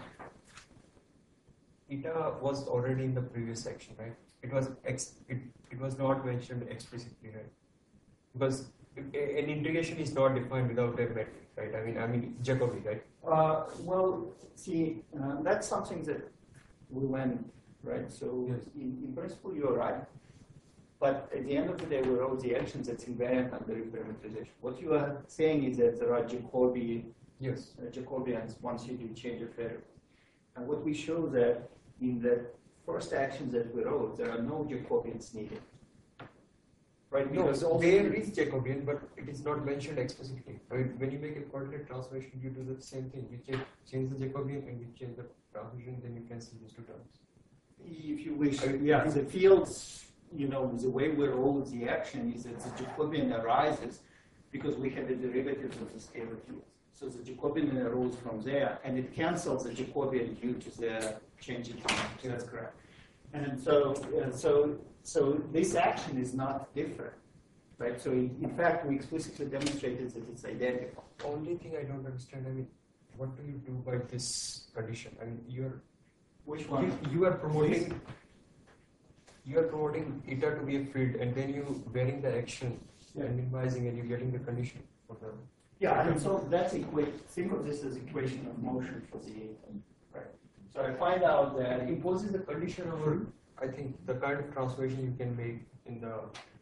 eta was already in the previous section, right? It was ex it, it was not mentioned explicitly, right? Because an integration is not defined without a metric, right? I mean, I mean Jacobi, right? Uh, well, see, uh, that's something that we went, right? So yes. in, in principle, you're right. But at the end of the day, we wrote the actions that's invariant under reparametrization. What you are saying is that there are Jacobi, yes, uh, Jacobians once you do change of variable. And what we show that in the first actions that we wrote, there are no Jacobians needed. Right? No, Because so there is Jacobian, but it is not mentioned explicitly. I mean, when you make a coordinate transformation, you do the same thing. You change, change the Jacobian and you change the transformation, then you cancel these two terms. if you wish, I mean, yeah, the fields, you know, the way we roll the action is that the Jacobian arises because we have the derivatives of the scalar fields. So the Jacobian arose from there, and it cancels the Jacobian due to the change in time. That's correct. And so, uh, so, so this action is not different, right? So in, in fact, we explicitly demonstrated that it's identical. Only thing I don't understand, I mean, what do you do by this condition? I mean, you're Which one? you, you are promoting you are promoting eta to be a field, and then you bearing the action Yeah. and minimizing, and you're getting the condition for the. Yeah, and so that's equate. Think of this as equation of motion for the right. So I find out that It imposes a condition over, I think, the kind of transformation you can make in the,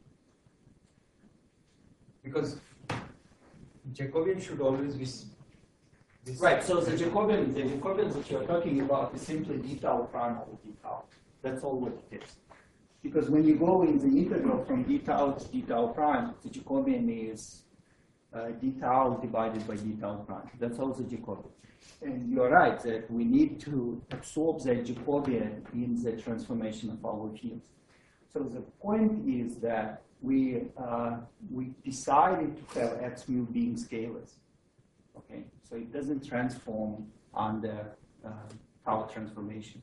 because Jacobian should always be s- this. right. So the Jacobian, the Jacobians that you're talking about is simply d tau prime over d tau. That's all what it is. Because when you go in the integral from d tau to d tau prime, the Jacobian is uh, d tau divided by d tau prime. That's all the Jacobian. And you're right that we need to absorb that Jacobian in the transformation of our fields. So the point is that we uh, we decided to have x mu being scalars. Okay, so it doesn't transform under uh, tau transformation.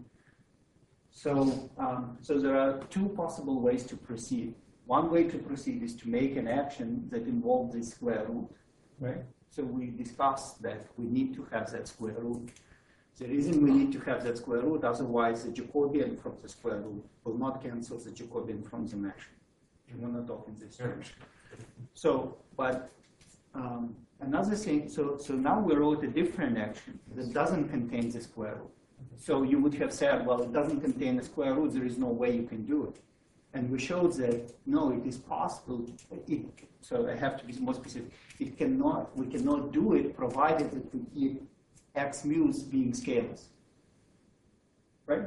So, um, so there are two possible ways to proceed. One way to proceed is to make an action that involves the square root, right? So we discussed that we need to have that square root. The reason we need to have that square root, otherwise the Jacobian from the square root will not cancel the Jacobian from the mesh. We want to talk in this terms. So, but um, another thing, so, so now we wrote a different action that doesn't contain the square root. So you would have said, well, it doesn't contain a square root, there is no way you can do it. And we showed that, no, it is possible. It, so I have to be more specific. It cannot, we cannot do it provided that we keep x mu's being scalars, right?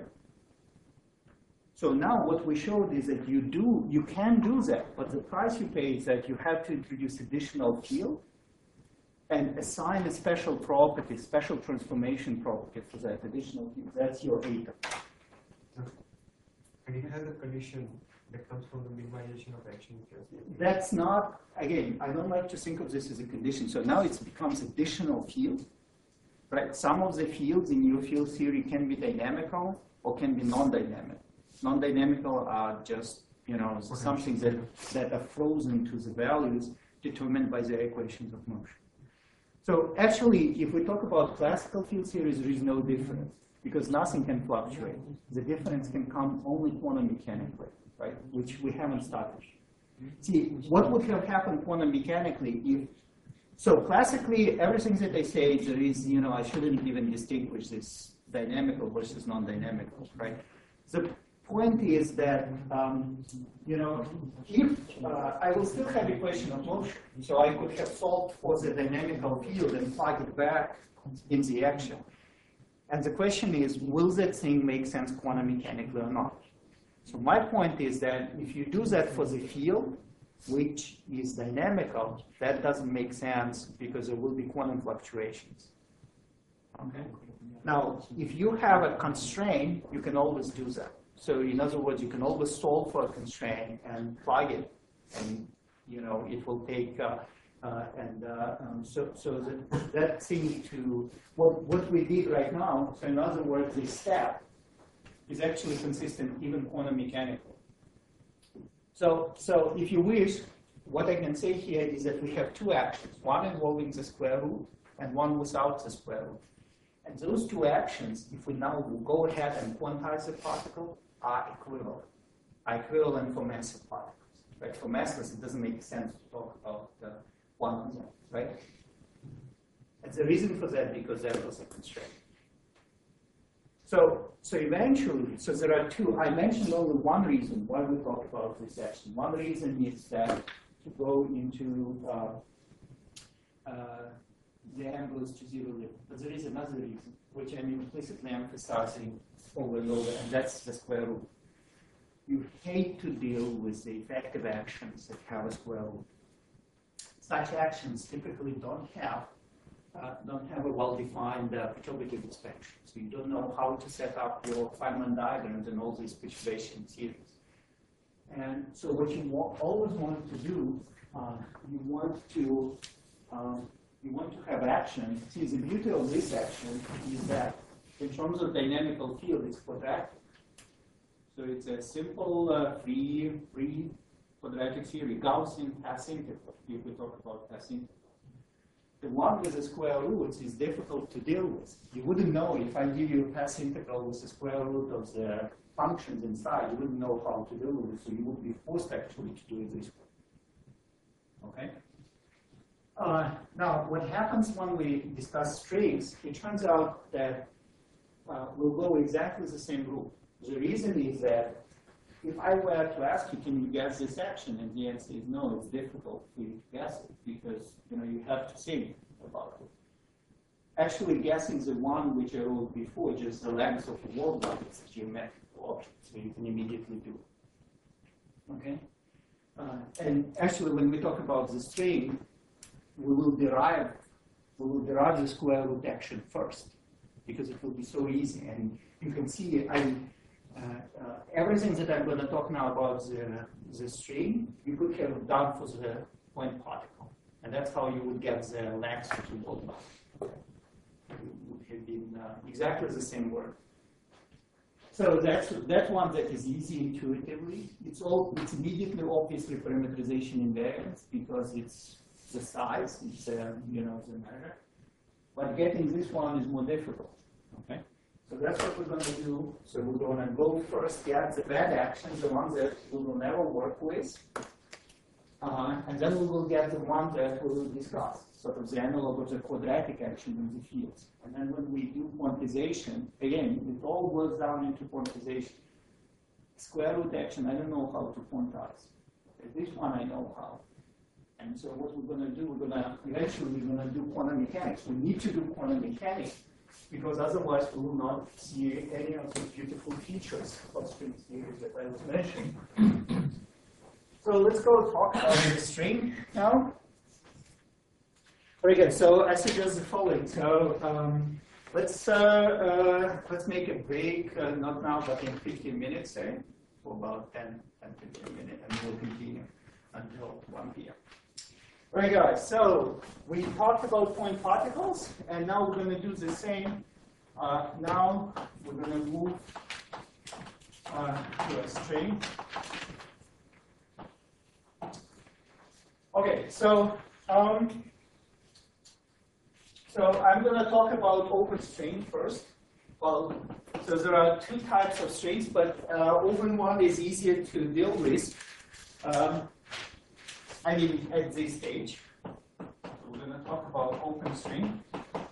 So now what we showed is that you do, you can do that, but the price you pay is that you have to introduce additional field and assign a special property, special transformation property for that additional field. That's your eta. And it has a condition that comes from the minimization of action. That's not, again, I don't like to think of this as a condition. So now it becomes additional field, right? Some of the fields in your field theory can be dynamical or can be non-dynamic. Non-dynamical are just, you know, something that, that are frozen to the values determined by the equations of motion. So actually, if we talk about classical field theories, there is no difference because nothing can fluctuate. The difference can come only quantum mechanically, right? Which we haven't started. See, what would have happened quantum mechanically if, so classically, everything that I say, there is, you know, I shouldn't even distinguish this dynamical versus non-dynamical, right? The point is that, um, you know, if uh, I will still have equation of motion, so I could have solved for the dynamical field and plug it back in the action. And the question is, will that thing make sense quantum mechanically or not? So my point is that if you do that for the field, which is dynamical, that doesn't make sense because there will be quantum fluctuations. Okay. Now, if you have a constraint, you can always do that. So in other words, you can always solve for a constraint and plug it, and you know it will take. Uh, uh, and uh, um, so, so that that thing to what what we did right now. So in other words, the step is actually consistent even quantum mechanically. So, so if you wish, what I can say here is that we have two actions: one involving the square root and one without the square root. And those two actions, if we now will go ahead and quantize the particle, are equivalent. Are equivalent for massive particles. Right? For massless, it doesn't make sense to talk about uh, one of them, right? And the reason for that because that was a constraint. So, so eventually, so there are two. I mentioned only one reason why we talk about this action. One reason is that to go into uh, uh, the angles to zero limit. But there is another reason, which I'm implicitly emphasizing over and over, and that's the square root. You hate to deal with the effective actions that have a square root. Such actions typically don't have uh, don't have a well-defined uh, perturbative inspection. So you don't know how to set up your Feynman diagrams and all these perturbation series. And so what you wa always want to do, uh, you want to um, you want to have action. See, the beauty of this action is that in terms of dynamical field, it's quadratic. So it's a simple uh, free, free quadratic theory, Gaussian asymptotic, if we talk about asymptotic. The one with the square roots is difficult to deal with. You wouldn't know if I give you a path integral with the square root of the functions inside, you wouldn't know how to deal with it, so you would be forced actually to do it this way. Okay? Uh, now, what happens when we discuss strings, it turns out that uh, we'll go exactly the same rule. The reason is that if I were to ask you, can you guess this action? And the answer is no, it's difficult for you to guess it because you know you have to think about it. Actually, guessing the one which I wrote before, just the length of a word line, is a geometrical object, so you can immediately do it. Okay? Uh, and actually, when we talk about the string, we will derive we will derive the square root action first because it will be so easy. And you can see I. Uh, uh, everything that I'm going to talk now about the, the string, you could have done for the point particle. And that's how you would get the length of the word line. It would have been uh, exactly the same word. So that's that one that is easy intuitively. It's all it's immediately obviously parameterization invariance because it's the size, it's uh, you know the measure. But getting this one is more difficult. Okay. So that's what we're going to do. So we're going to go first get the bad actions, the ones that we will never work with. Uh, and then we will get the one that we will discuss, sort of the analog of the quadratic action in the fields. And then when we do quantization, again, it all boils down into quantization. Square root action, I don't know how to quantize. This one I know how. And so what we're going to do, we're going to, eventually we're going to do quantum mechanics. We need to do quantum mechanics because otherwise we will not see any of the beautiful features of string theory that I was mentioning. So let's go talk about the string now. Very good. So I suggest the following. So um, let's uh, uh, let's make a break, uh, not now, but in fifteen minutes, say, for about ten, fifteen minutes, and we'll continue until one p m All right, guys. So we talked about point particles, and now we're going to do the same. Uh, now we're going to move uh, to a string. Okay, so um, so I'm going to talk about open string first. Well, so there are two types of strings, but uh, open one is easier to deal with. Um, I mean, at this stage, we're going to talk about open string.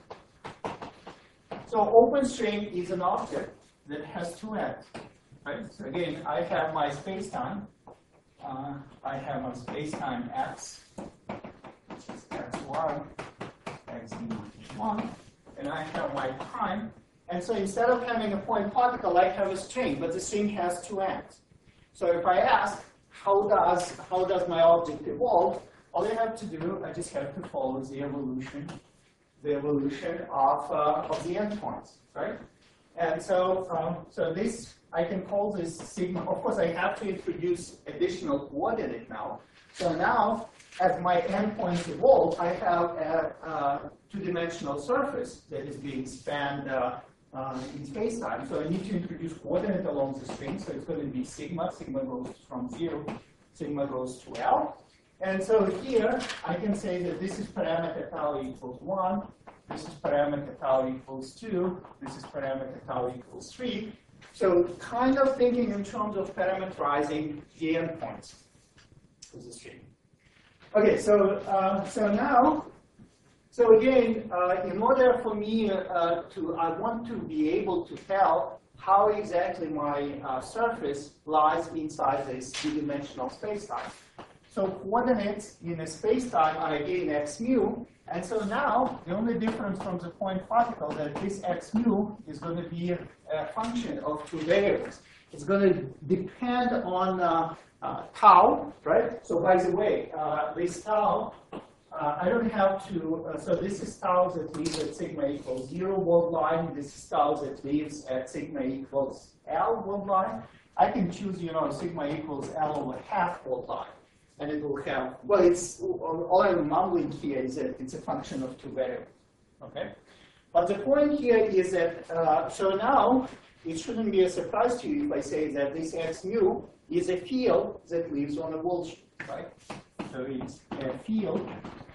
So open string is an object that has two ends, right? So again, I have my spacetime. Uh, I have a spacetime x, which is x one, x one, and I have my time. And so instead of having a point particle, I have a string, but the string has two ends. So if I ask, how does how does my object evolve? All I have to do, I just have to follow the evolution, the evolution of uh, of the endpoints, right? And so um, so this I can call this sigma. Of course, I have to introduce additional coordinate now. So now, as my endpoints evolve, I have a, a two-dimensional surface that is being spanned uh, uh, in space-time. So I need to introduce coordinate along the string. So it's going to be sigma. Sigma goes from zero. Sigma goes to L. And so here, I can say that this is parameter tau equals one. This is parameter tau equals two. This is parameter tau equals three. So kind of thinking in terms of parameterizing the endpoints of the string. Okay, so uh, so now, so again, uh, in order for me uh, to, I want to be able to tell how exactly my uh, surface lies inside this two-dimensional spacetime. So coordinates in a spacetime are again x mu. And so now, the only difference from the point particle that this x mu is going to be a function of two variables. It's going to depend on uh, uh, tau, right? So by the way, uh, this tau, uh, I don't have to, uh, so this is tau that leaves at sigma equals zero world line. This is tau that leaves at sigma equals L world line. I can choose, you know, sigma equals L over half world line. And it will have, well, it's all, all I'm mumbling here is that it's a function of two variables. Okay? But the point here is that, uh, so now it shouldn't be a surprise to you if I say that this X mu is a field that lives on a wall sheet, right? So it's a field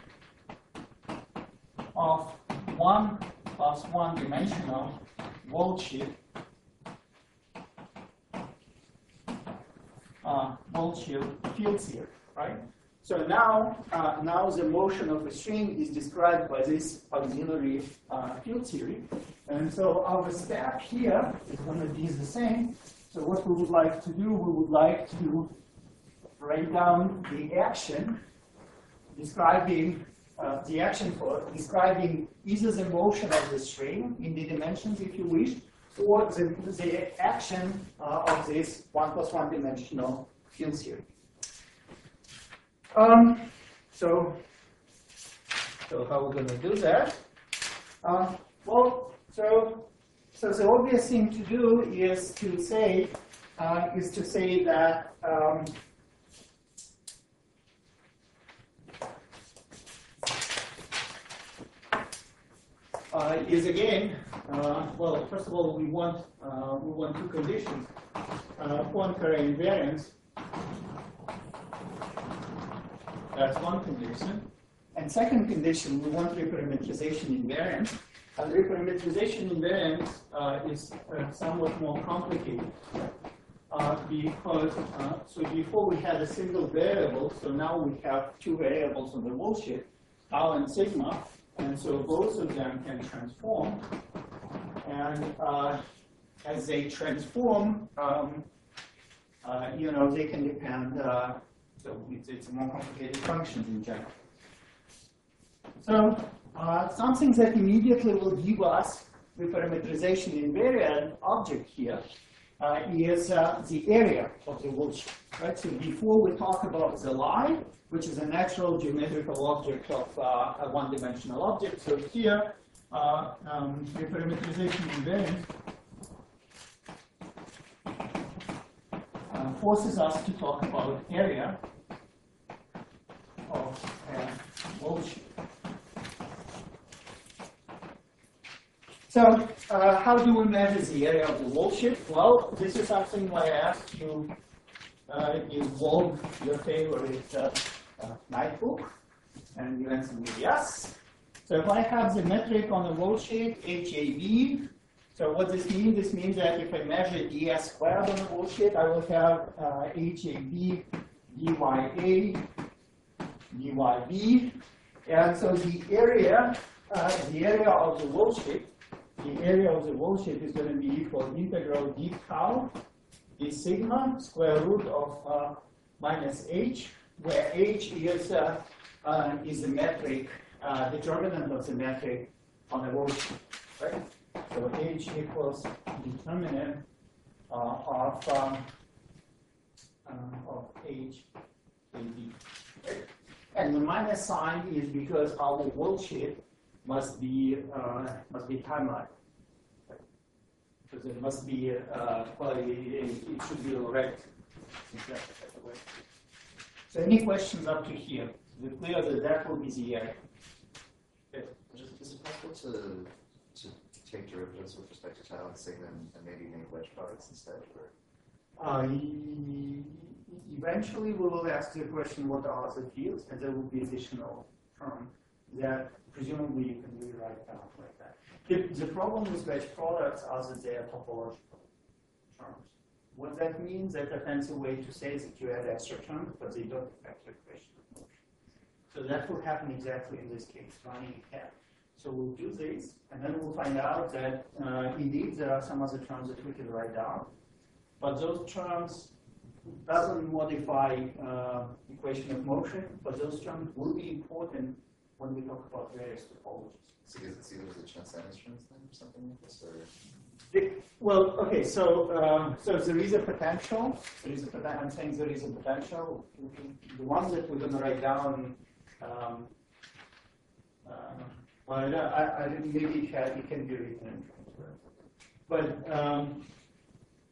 of one plus one dimensional wall sheet, uh, wall sheet fields here, right? So now, uh, now the motion of a string is described by this auxiliary uh, field theory. And so our step here is going to be the same. So what we would like to do, we would like to write down the action describing uh, the action for describing either the motion of the string in the dimensions, if you wish, or the, the action uh, of this one plus one dimensional field theory. Um, so, so how we're going to do that? Uh, well, so, so the obvious thing to do is to say uh, is to say that um, uh, is again uh, well. First of all, we want uh, we want two conditions: uh, Poincare invariance. That's one condition. And second condition, we want reparametrization invariance. And reparametrization invariance uh, is uh, somewhat more complicated uh, because uh, so before we had a single variable, so now we have two variables on the wall sheet, tau and sigma, and so both of them can transform. And uh, as they transform, um, uh, you know, they can depend. Uh, So it's, it's a more complicated function in general. So uh, something that immediately will give us the parametrization invariant object here uh, is uh, the area of the wall sheet. Right? So before we talk about the line, which is a natural geometrical object of uh, a one-dimensional object. So here, uh, um, the parametrization invariant uh, forces us to talk about area of a wall sheet. So, uh, how do we measure the area of the wall sheet? Well, this is something where I asked you uh, involve your favorite uh, uh, notebook, and you answered me yes. So, if I have the metric on the wall sheet, H A B, so what this means? This means that if I measure ds squared on the wall sheet, I will have uh, H A B dya dyb, and so the area, uh, the area of the wall sheet, the area of the wall sheet is going to be equal integral d tau d sigma square root of uh, minus h, where h is uh, uh, is the metric, uh, determinant of the metric on the wall sheet, right? So h equals determinant uh, of um, uh, of h a b. Right? And the minus sign is because our wall sheet must be uh, must be timeline. Because it must be uh, well, it, it should be rect. So any questions up to here? Is it clear that that will be the area? Okay. Is it possible to to take derivatives with respect to tau and sigma and, and maybe make wedge products instead? Or? Uh, eventually, we will ask the question, what are the fields? And there will be additional term that presumably you can rewrite down like that. The, the problem with wedge products are that they are topological terms. What that means, that a fancy way to say is that you add extra terms, but they don't affect your equation of motion. So that will happen exactly in this case, running a cat. So we'll do this, and then we'll find out that uh, indeed there are some other terms that we can write down. But those terms doesn't modify uh, equation of motion, but those terms will be important when we talk about various topologies. So is it either the Chern-Simons terms then, or something like this, or? The, well, okay, so uh, so there is a potential. There is a potential. I'm saying there is a potential. The ones that we're going to write down. Um, uh, well, I, I maybe it can, it can be written in terms, but. Um,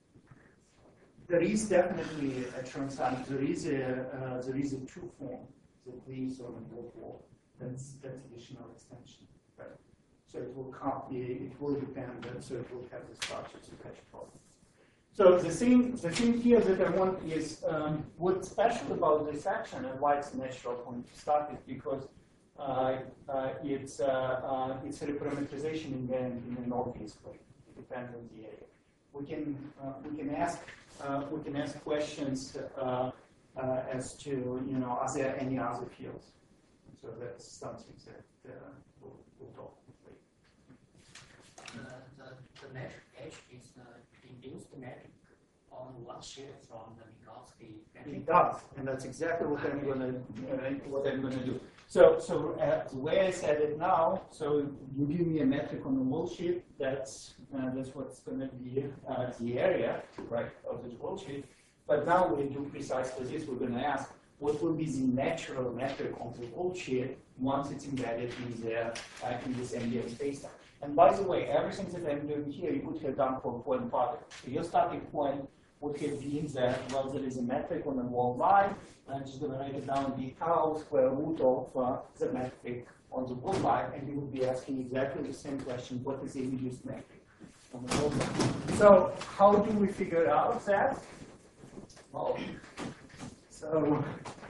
There is definitely a Chern-Simons. There is a uh, there is a true form the please or the before. That's that's additional extension. Right? So it will copy, it will depend, so it will have the structures of hash problem. So the thing, the thing here that I want is um, what's special about this action and why it's a natural point to start is because uh, uh, it's uh, uh, it's a reparameterization in, the, in an obvious way. It depends on the area. We can uh, we can ask uh, we can ask questions uh, uh, as to you know are there any other fields? So that's something that uh, we'll, we'll talk about. The, the, the metric H is the induced metric on one share from the Minkowski metric. It does, and that's exactly what I'm gonna uh, what I'm gonna do. So, so uh, the way I said it now, so you give me a metric on the wall sheet. That's uh, that's what's gonna be uh, the area, right, of this wall sheet. But now we do precisely this. We're gonna ask what will be the natural metric on the wall sheet once it's embedded in the uh, in this ambient spacetime. And by the way, everything that I'm doing here, you could have done for point particle. So your starting point would have been that, well, there is a metric on the wall line, and I'm just going to write it down, d tau square root of uh, the metric on the wall line, and you would be asking exactly the same question, what is the induced metric on the wall line? So how do we figure out that? Well, so,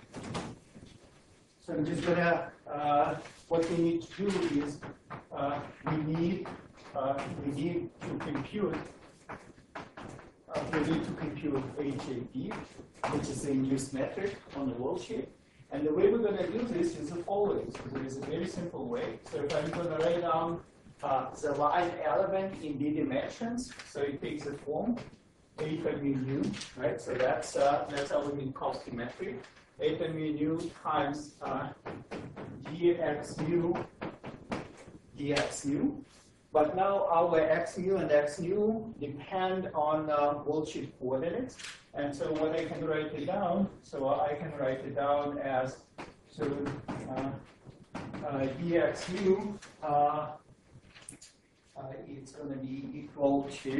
so I'm just going to, uh, what we need to do is, uh, we need, uh, we need to compute Uh, we need to compute H A B, which is the induced metric on the wall sheet. And the way we're going to do this is the following. So there is a very simple way. So if I'm going to write down uh, the line element in d dimensions, so it takes the form eta mu nu, right? So that's uh, that's our Minkowski metric. Eta mu nu times uh, dx nu dx nu. But now our x nu and x nu depend on uh, wall sheet coordinates. And so what I can write it down, so I can write it down as, so uh, uh, dx nu, uh, uh, it's going to be equal to,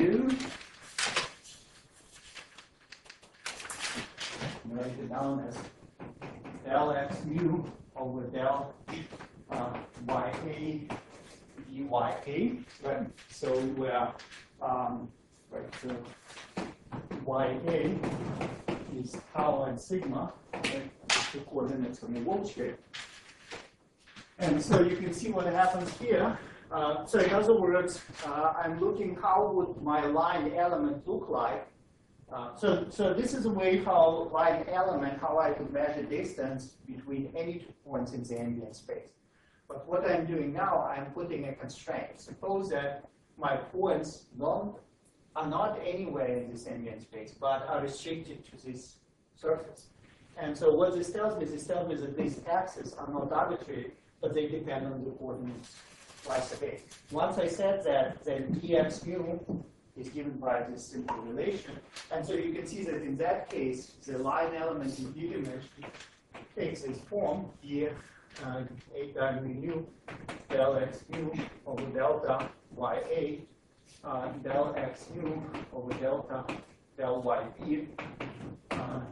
write it down as del x nu over del uh, ya dy a, right? So where um, right, so ya is tau and sigma, right? The coordinates on the wall sheet. And so you can see what happens here. Uh, so in other words, uh, I'm looking how would my line element look like. Uh, so, so this is a way how line element, how I could measure distance between any two points in the ambient space. But what I'm doing now, I'm putting a constraint. Suppose that my points don't, are not anywhere in this ambient space, but are restricted to this surface. And so what this tells me, this tells me that these axes are not arbitrary, but they depend on the coordinates twice a day. Once I said that, then dx mu is given by this simple relation. And so you can see that in that case, the line element in d dimension takes its form, dx Uh, eta mu nu del x nu over delta ya uh, del x nu over delta del yb uh,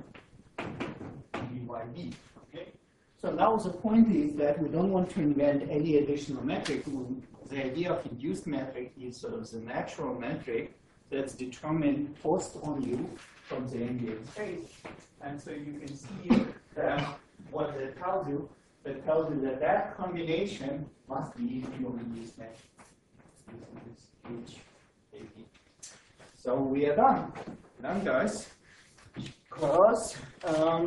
dyb. Okay. So now the point is that we don't want to invent any additional metric. The idea of induced metric is sort of the natural metric that's determined post on you from the ambient space. And so you can see that what that tells you. That tells you that that combination must be your induced metric. So we are done. Done, guys. Because, um,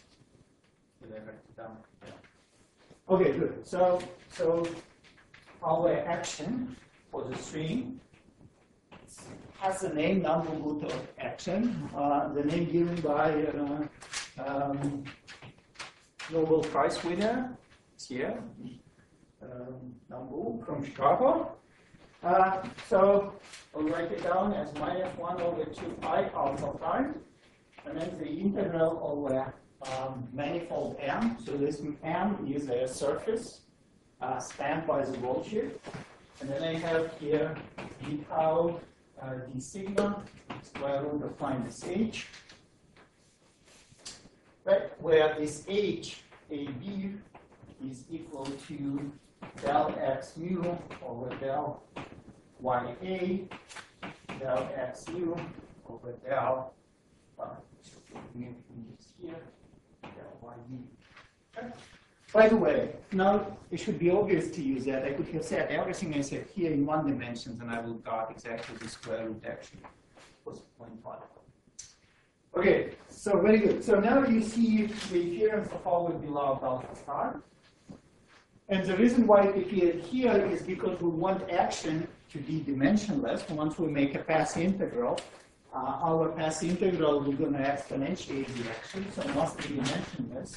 okay, good. So, so our action for the string has the name number root of action, uh, the name given by uh, um, Nobel Prize winner, it's here, um, Nambu from Chicago. Uh, so I'll write it down as minus one over two pi alpha prime, and then the integral over um, manifold M. So this M is a surface uh, spanned by the wall sheet. And then I have here d tau uh, d sigma square root of minus h. Right, where this h A B is equal to del x mu over del y A, del x mu over del uh, mu is here, del y B. Okay. By the way, now it should be obvious to you that I could have said everything I said here in one dimension, and I will got exactly the square root action was zero point one. Okay, so very good. So now you see the appearance of always below alpha star. And the reason why it appeared here is because we want action to be dimensionless. Once we make a path integral, uh, our path integral, we're going to exponentiate the action, so it must be dimensionless.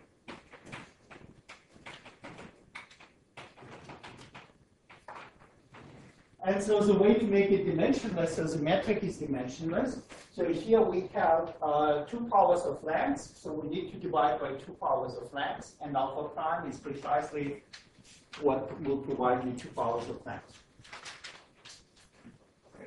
And so the way to make it dimensionless, so the metric is dimensionless. So here we have uh, two powers of length, so we need to divide by two powers of length, and alpha prime is precisely what will provide me two powers of length. Okay.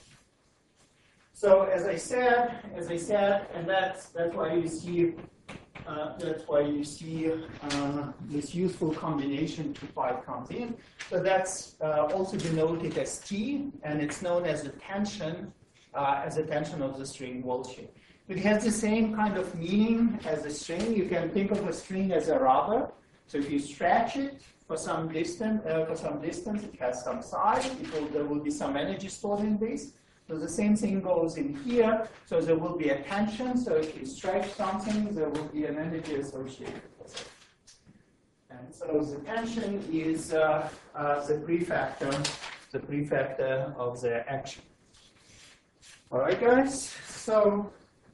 So as I said, as I said, and that's that's why you see uh, that's why you see uh, this useful combination two pi comes in. So that's uh, also denoted as T, and it's known as the tension, uh, as the tension of the string wall shape. It has the same kind of meaning as a string. You can think of a string as a rubber. So if you stretch it for some distance, uh, for some distance, it has some size. It will, there will be some energy stored in this. So the same thing goes in here. So there will be a tension. So if you stretch something, there will be an energy associated with it. And so the tension is uh, uh, the prefactor, the prefactor of the action. All right, guys. So,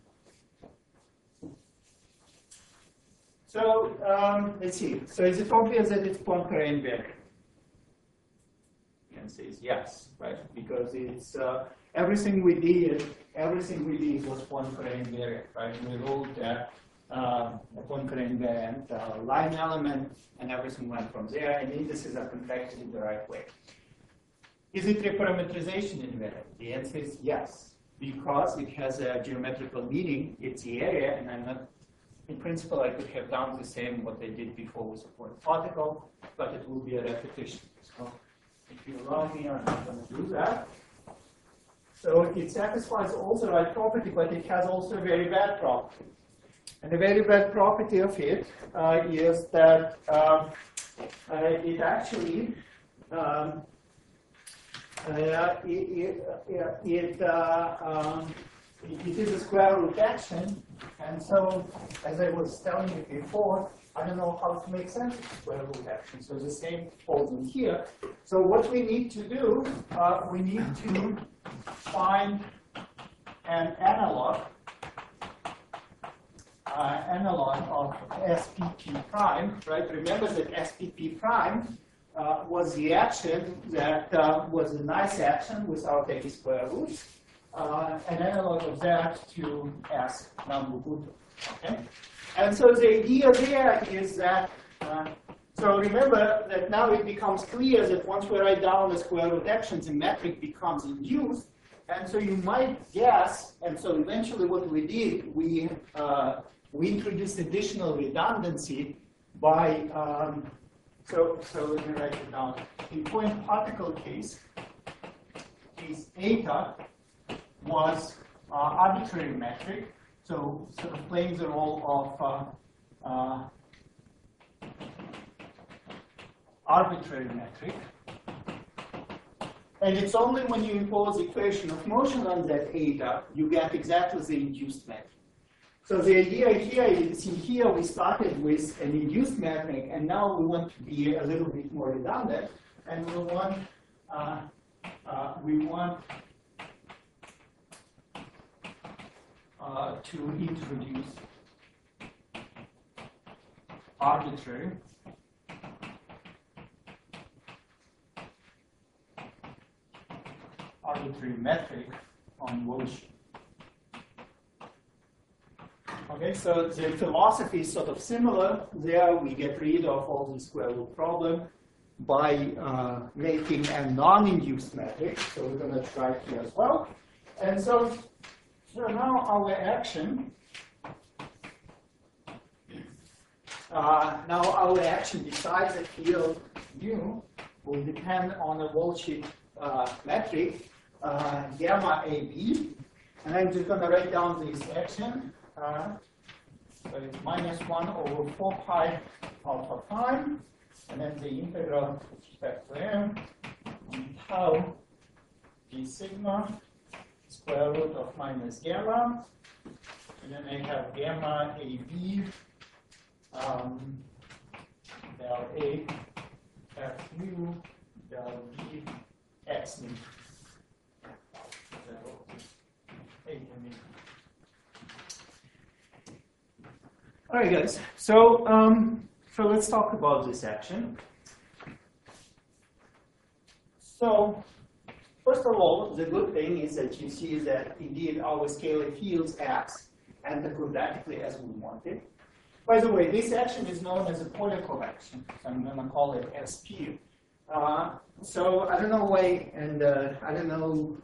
so um, let's see. So is it obvious that it's Poincare invariant? The answer is yes, right? Because it's uh, everything we did. Everything we did was Poincare invariant, right? We wrote uh, uh, a Poincare invariant uh, line element, and everything went from there. And indices are contracted in the right way. Is it reparametrization invariant? The answer is yes, because it has a geometrical meaning. It's the area, and I'm not. In principle, I could have done the same what I did before with a point particle, but it will be a repetition. So if you allow me, I'm not going to do that. So it satisfies all the right property, but it has also a very bad property. And the very bad property of it uh, is that um, uh, it actually um, uh, it, it, it, uh, um, it is a square root action, and so as I was telling you before, I don't know how to make sense of square root action. So the same falls in here. So what we need to do, uh, we need to find an analog. Uh, analog of S P P prime, right? Remember that S P P prime uh, was the action that uh, was a nice action without any square roots. Uh, an analog of that to S Nambu-Buto, okay? And so the idea there is that, uh, so remember that now it becomes clear that once we write down the square root actions, the metric becomes induced. And so you might guess, and so eventually what we did, we uh, we introduced additional redundancy by, um, so, so let me write it down. In point particle case, case eta was uh, arbitrary metric, so sort of playing the role of uh, uh, arbitrary metric. And it's only when you impose equation of motion on that eta, you get exactly the induced metric. So the idea here is, in here we started with an induced metric, and now we want to be a little bit more redundant, and we want uh, uh, we want uh, to introduce arbitrary arbitrary metric on motion. Okay, so the philosophy is sort of similar. There we get rid of all the square root problem by uh, making a non-induced metric. So we're going to try here as well. And so, so now our action Uh, now our action besides the field mu will depend on a Walsh uh, metric uh, gamma A B, and I'm just going to write down this action. Uh, so it's minus one over four pi alpha prime, and then the integral with respect to m on tau d sigma square root of minus gamma, and then I have gamma A B um, del A F mu del B X mu. All right, guys. So, um, so let's talk about this action. So, first of all, the good thing is that you see that indeed our scalar fields acts and quadratically as we want it. By the way, this action is known as a Polyakov action. So I'm going to call it S P. Uh, so I don't know why, and uh, I don't know.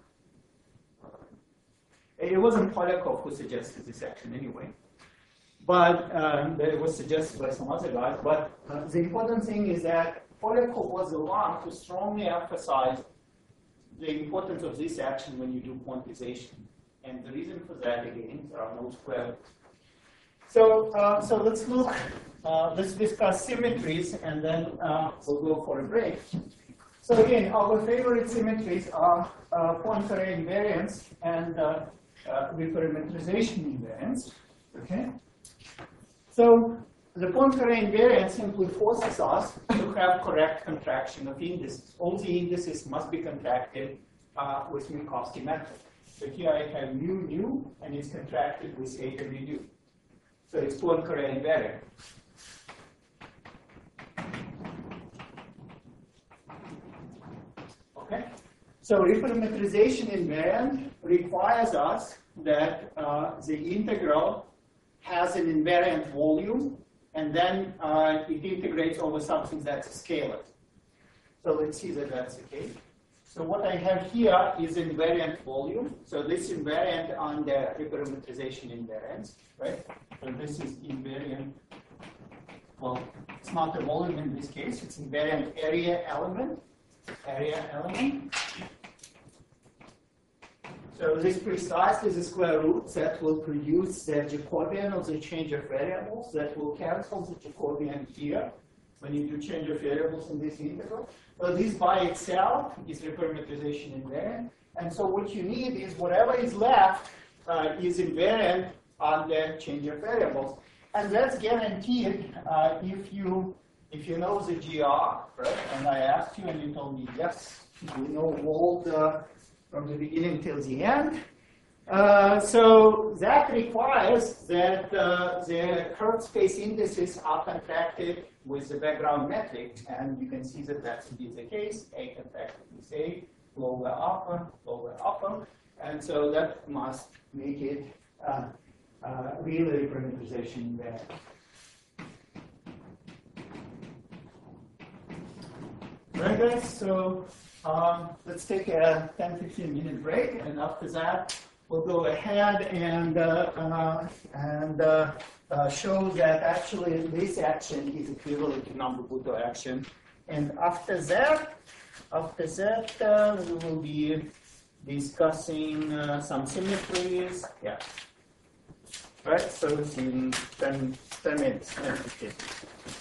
It wasn't Polyakov who suggested this action anyway, but um, it was suggested by some other guys. But uh, the important thing is that Polyakov was the one who strongly emphasized the importance of this action when you do quantization. And the reason for that, again, there are no square. So, uh, so let's look, uh, let's discuss symmetries, and then uh, we'll go for a break. So again, our favorite symmetries are uh, Poincare invariance and uh, uh, reparametrization invariance. Okay. So the Poincare invariance simply forces us to have correct contraction of indices. All the indices must be contracted uh, with Minkowski method. So here I have mu mu, and it's contracted with eta mu nu. So it's Poincare invariant. Okay. So reparametrization invariant requires us that uh, the integral has an invariant volume, and then uh, it integrates over something that's a scalar. So let's see that that's the case. So what I have here is invariant volume. So this invariant on the reparametrization invariance, right? So this is invariant. Well, it's not a volume in this case. It's invariant area element. Area element. So this precisely is the square root that will produce the Jacobian of the change of variables that will cancel the Jacobian here when you do change of variables in this integral. So this by itself is reparametrization invariant. And so what you need is whatever is left uh, is invariant on the change of variables. And that's guaranteed uh, if you if you know the G R, right? And I asked you and you told me, yes, we know all the from the beginning till the end. Uh, so that requires that uh, the curved space indices are contracted with the background metric, and you can see that that's indeed the case. A contracted with A, lower upper, lower upper, and so that must make it uh, uh, really reparametrization there. Right, guys, so um, let's take a ten to fifteen minute break, and after that, we'll go ahead and, uh, uh, and uh, uh, show that actually this action is equivalent to Nambu-Buto action. And after that, after that, uh, we will be discussing uh, some symmetries. Yeah. Right, so it's in ten, ten minutes, ten to fifteen.